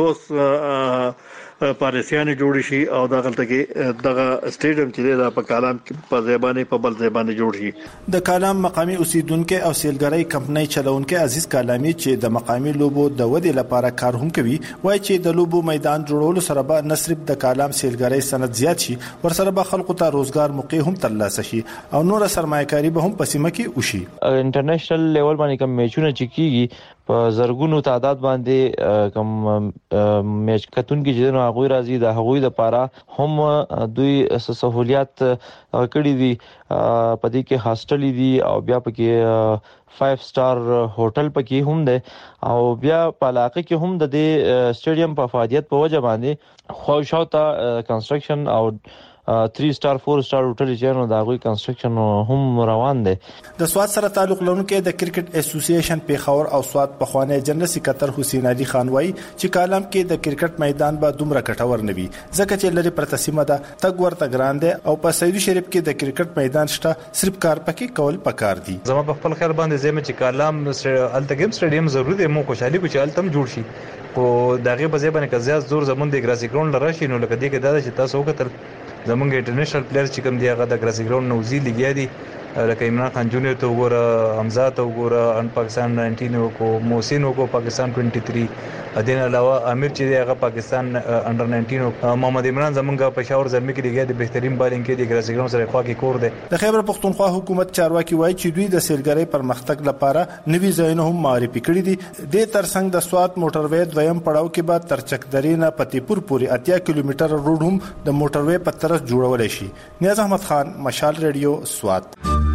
دوست پالیسیانه جوړ شي او دا غلطه کې دغه سټیډیم چې دا په کالام په ځبانه په بل ځبانه جوړ شي د کالام مقامی اوسیدونکو او سیلګرۍ کمپنۍ چلونکو عزیز کالامی چې د مقامی لوبو د ودې لپاره کار هم کوي وایي چې د لوبو میدان جوړولو سره به نه صرف د کالام سیلګرۍ صنعت زیات شي ورسره به خلکو ته روزګار موقع هم ترلاسه شي او نور سرمایه‌کاري به هم په سیمه کې وشي. انټرنیشنل لیول باندې کوم میچونه چې کیږي په زرګونو تعداد باندې کوم میچ کتون کې چې نو هغه راځي د هغوی د پاره هم دوی سہولیات کړې دي په دې کې هاستل دي او بیا پکې فایو سٹار هوټل پکې هم ده او بیا په علاقه کې هم د دې سټیډیم په فعالیت په وجه باندې خو شاوته کنستراکشن او تھری سٹار فور سٹار هوټل چې نو دا غوي کنستراکشن هم روان دي. د سواد سره تعلق لرونکو د کرکټ اسوسییشن پیښور او سواد په خوانه جنرال سکرټر حسین علي خان وایي چې کالم کې د کرکټ میدان به دومره کټور نه وي ځکه چې لري پرتسمه ده تګ ورته ګران دي او په سعودي شریف کې د کرکټ میدان شته صرف کار پکې کول پکار دي. زما په خپل خیال باندې زموږ چې کالم التګم سټیډیم ضروري دی مو خوشحالي کو چې التم جوړ شي او دغه په ځای باندې کزیات زور زمون د ګراسي ګراوند لراشي نو لکه دې کې دا چې تاسو وکړل زمونږ انټرنیشنل پلیئر چې کوم دی هغه د ګراسي ګراوند نوزي لګیا دي لکه عمران خان جونیئر ته وګوره حمزه ته وګوره ان پاکستان ناینټین کو محسن کو پاکستان ټوئنټي تھری ادین علاوه امیر چې دی هغه پاکستان انډر ناینټین محمد عمران زمونږ پېښور زلمی کې لګیا دي بهترین بالینګ کې دی ګراسي ګراوند سره خوا کې کور دی. د خیبر پختونخوا حکومت چارواکي وایي چې دوی د سیلګرۍ پرمختګ لپاره نوي ځایونه هم معرفي کړي دي. د ترڅنګ د سواد موټروي دویم پړاو کې بعد تر چکدرینه پتیپور پورې اتیا کیلومتر روډ هم د موټروي په طرف جوړول شي. نیاز احمد خان مشال ریډیو سواد.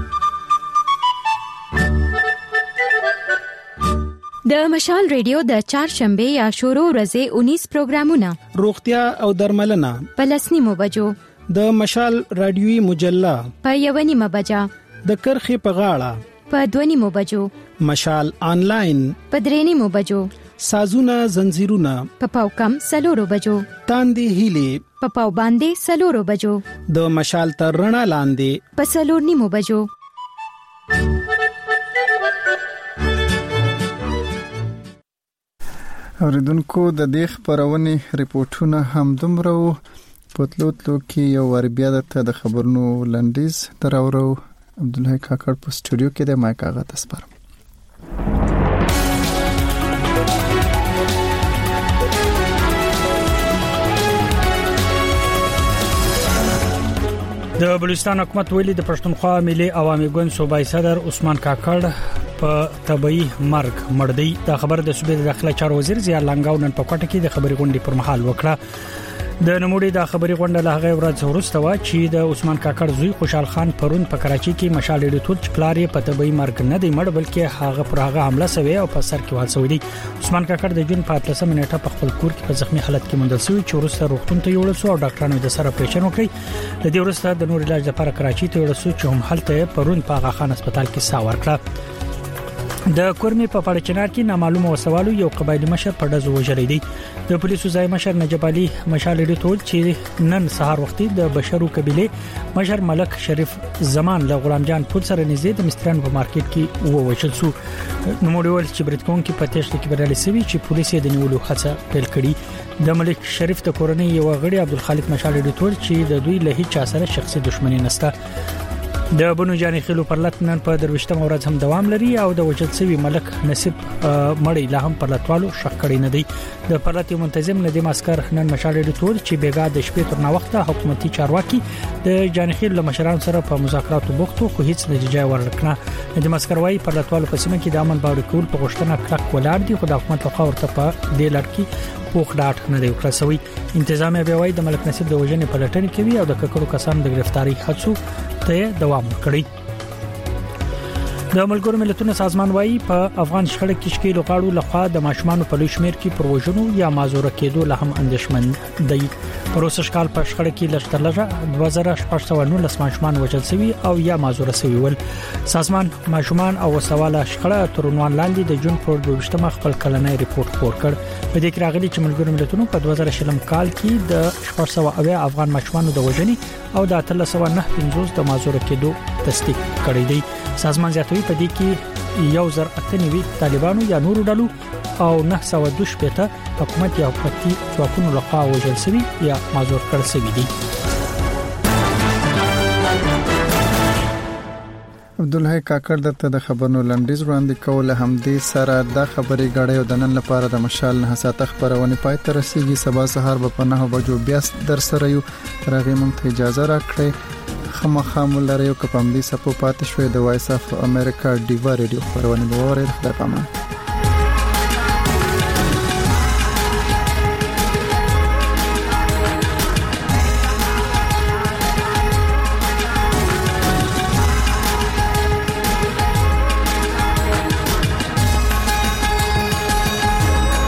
د مشال ریډیو د چهارشنبه یا شروع ورځې انیس پروګرامونه روغتیا او درملنه په لسنیمو بجو د مشال رادیوي مجله په یونیمه بجا د کرخي په غاړه په دونیمو بجو مشال آنلاین په درېنیمو بجو سازونه زنجیرونه په پاوکم سلورو بجو تاندې هیلې په پاو باندې سلورو بجو د مشال تر رڼا لاندې په سلور نیمو بجو. اوریدونکو د دې خبرونه ریپورتونه هم دومره پتلو تلو کې یو ور بیا د خبرونو لنډیز دراورو عبدالله کاکړ په سټوډیو کې د مایک هغه تاسپارم. د بلوچستان حکومت ویلي د پښتونخوا ملي عوامي ګوند صوبایي صدر عثمان کاکړ په طبي مرګ مړدی. دا خبر د صوبې د داخله چارو وزیر ضیاء لنګاو نن په کوټه کې د خبري غونډې پر مهال وکړه. د نموړي د خبري غونډه له هغه ورځ وروسته و چې د عثمان کاکړ زوی خوشحال خان پرون په کراچي کې مشال ډیټول چپلارې په طبي مرګ نه دی مړ بلکې هغه پر هغه حمله شوی او په سر کې وال شوی دی. عثمان کاکړ د جون په اتلسمه نیټه په خپل کور کې په زخمی حالت کې موندل شوی چې وروسته روغتون ته یوړل شو او ډاکټرانو د سره اپریشن وکړ. د دې وروسته د نور علاج لپاره کراچي ته یوړل شو چې هم هلته پرون په هغه خان هسپتال کې سا ورکړه. د کورمي په پړچنار کې نامعلومه وسوالو یو قبایلی مشر په دزو وژلې دي. د پولیسو ځای مشر نجیب علي مشال ډیټول چې نن سهار وختي د بشرو قبيله مشر ملک شریف زمان له غلام جان پول سره نږدې د مستران په مارکیټ کې ووچل شو. نو موږ چې برتکون کې پاتېشت کې بدلې سوي چې پولیس یې د نیولو هڅه پیل کړې. د ملک شریف د کورنۍ یو غړي عبدالخالق مشال ډیټول چې د دوی له هیڅ سره شخصي دښمنی نشته. د بنو جاني خلو پر لټنن په دروښتم ورځ هم دوام لري او د وجل سوي ملک نصیب مړی لا هم پر لټوالو شک کړی نه دی. د پرلط منتظم ندیم عسكر نن مشال ډیټول چې بیګا د شپې تر نوخته حکومتي چارواکي د جاني خلو مشران سره په مذاکراتو بوختو خو هیڅ نتیجه ورنکړه. ندیم عسكر وايي پر لټوالو په سیمه کې د امن باور کول په غوښتنه کلک ولاړ دي خو د حکومت لخوا ورته په دې لړ کې پوخ ډاټ نه دی وکړ شوی. انتظامیه بیا وايي د ملک نصیب د وژنې په لټن کې وي او د ککړو کسانو د گرفتاری هڅو ته دوام کړی. د ملګرو ملتونو سازمان وایي په افغان شخړه کې شکیل غاړو لخوا د ماشومان په لوی شمیر کې پروژنو یا مازور کېدو له هم اندیشمن دی. پروسش کال په شخړه کې لشتلغه دوه زره شپږ سوه نولس ماشومان وژل شوي او یا مازور شوي ول. سازمان ماشومان او سواله شخړه تر عنوان لاندې د جون پر دوه ویشتمه خپل کلنۍ ریپورت خپور کړ. په دې کې راغلي چې ملګرو ملتونو په دوه زره شلم کال کې د شپږ سوه اویا افغان ماشومان د وژنې او د اتلس سوه نه پنځوس د مازور کېدو تصدیق کړی دی. سازمان زیاتوي په دې کې یو زر اته نوي طالبانو یا نورو ډلو او نه سوه دوه شپږ حکومت یا حکومتي ځواکونو لخوا وژل شوي یا مازور کړل شوي دي. عبدالحی کاکړ درته د خبرونو لنډیز وړاندې کوله. همدې سره د خبري غړې او د نن لپاره د مشال نه ساته خبرونه پای ته رسیدي. سبا سهار به په نه بجو بیا در سره یو راغی مونږ ته اجازه راکړئ. خامخا مولره یو کپم دي سپو پاتې شوې د وایس اف امریکا ډیوا ریډیو خبرونه به اورئ. خدای پامان.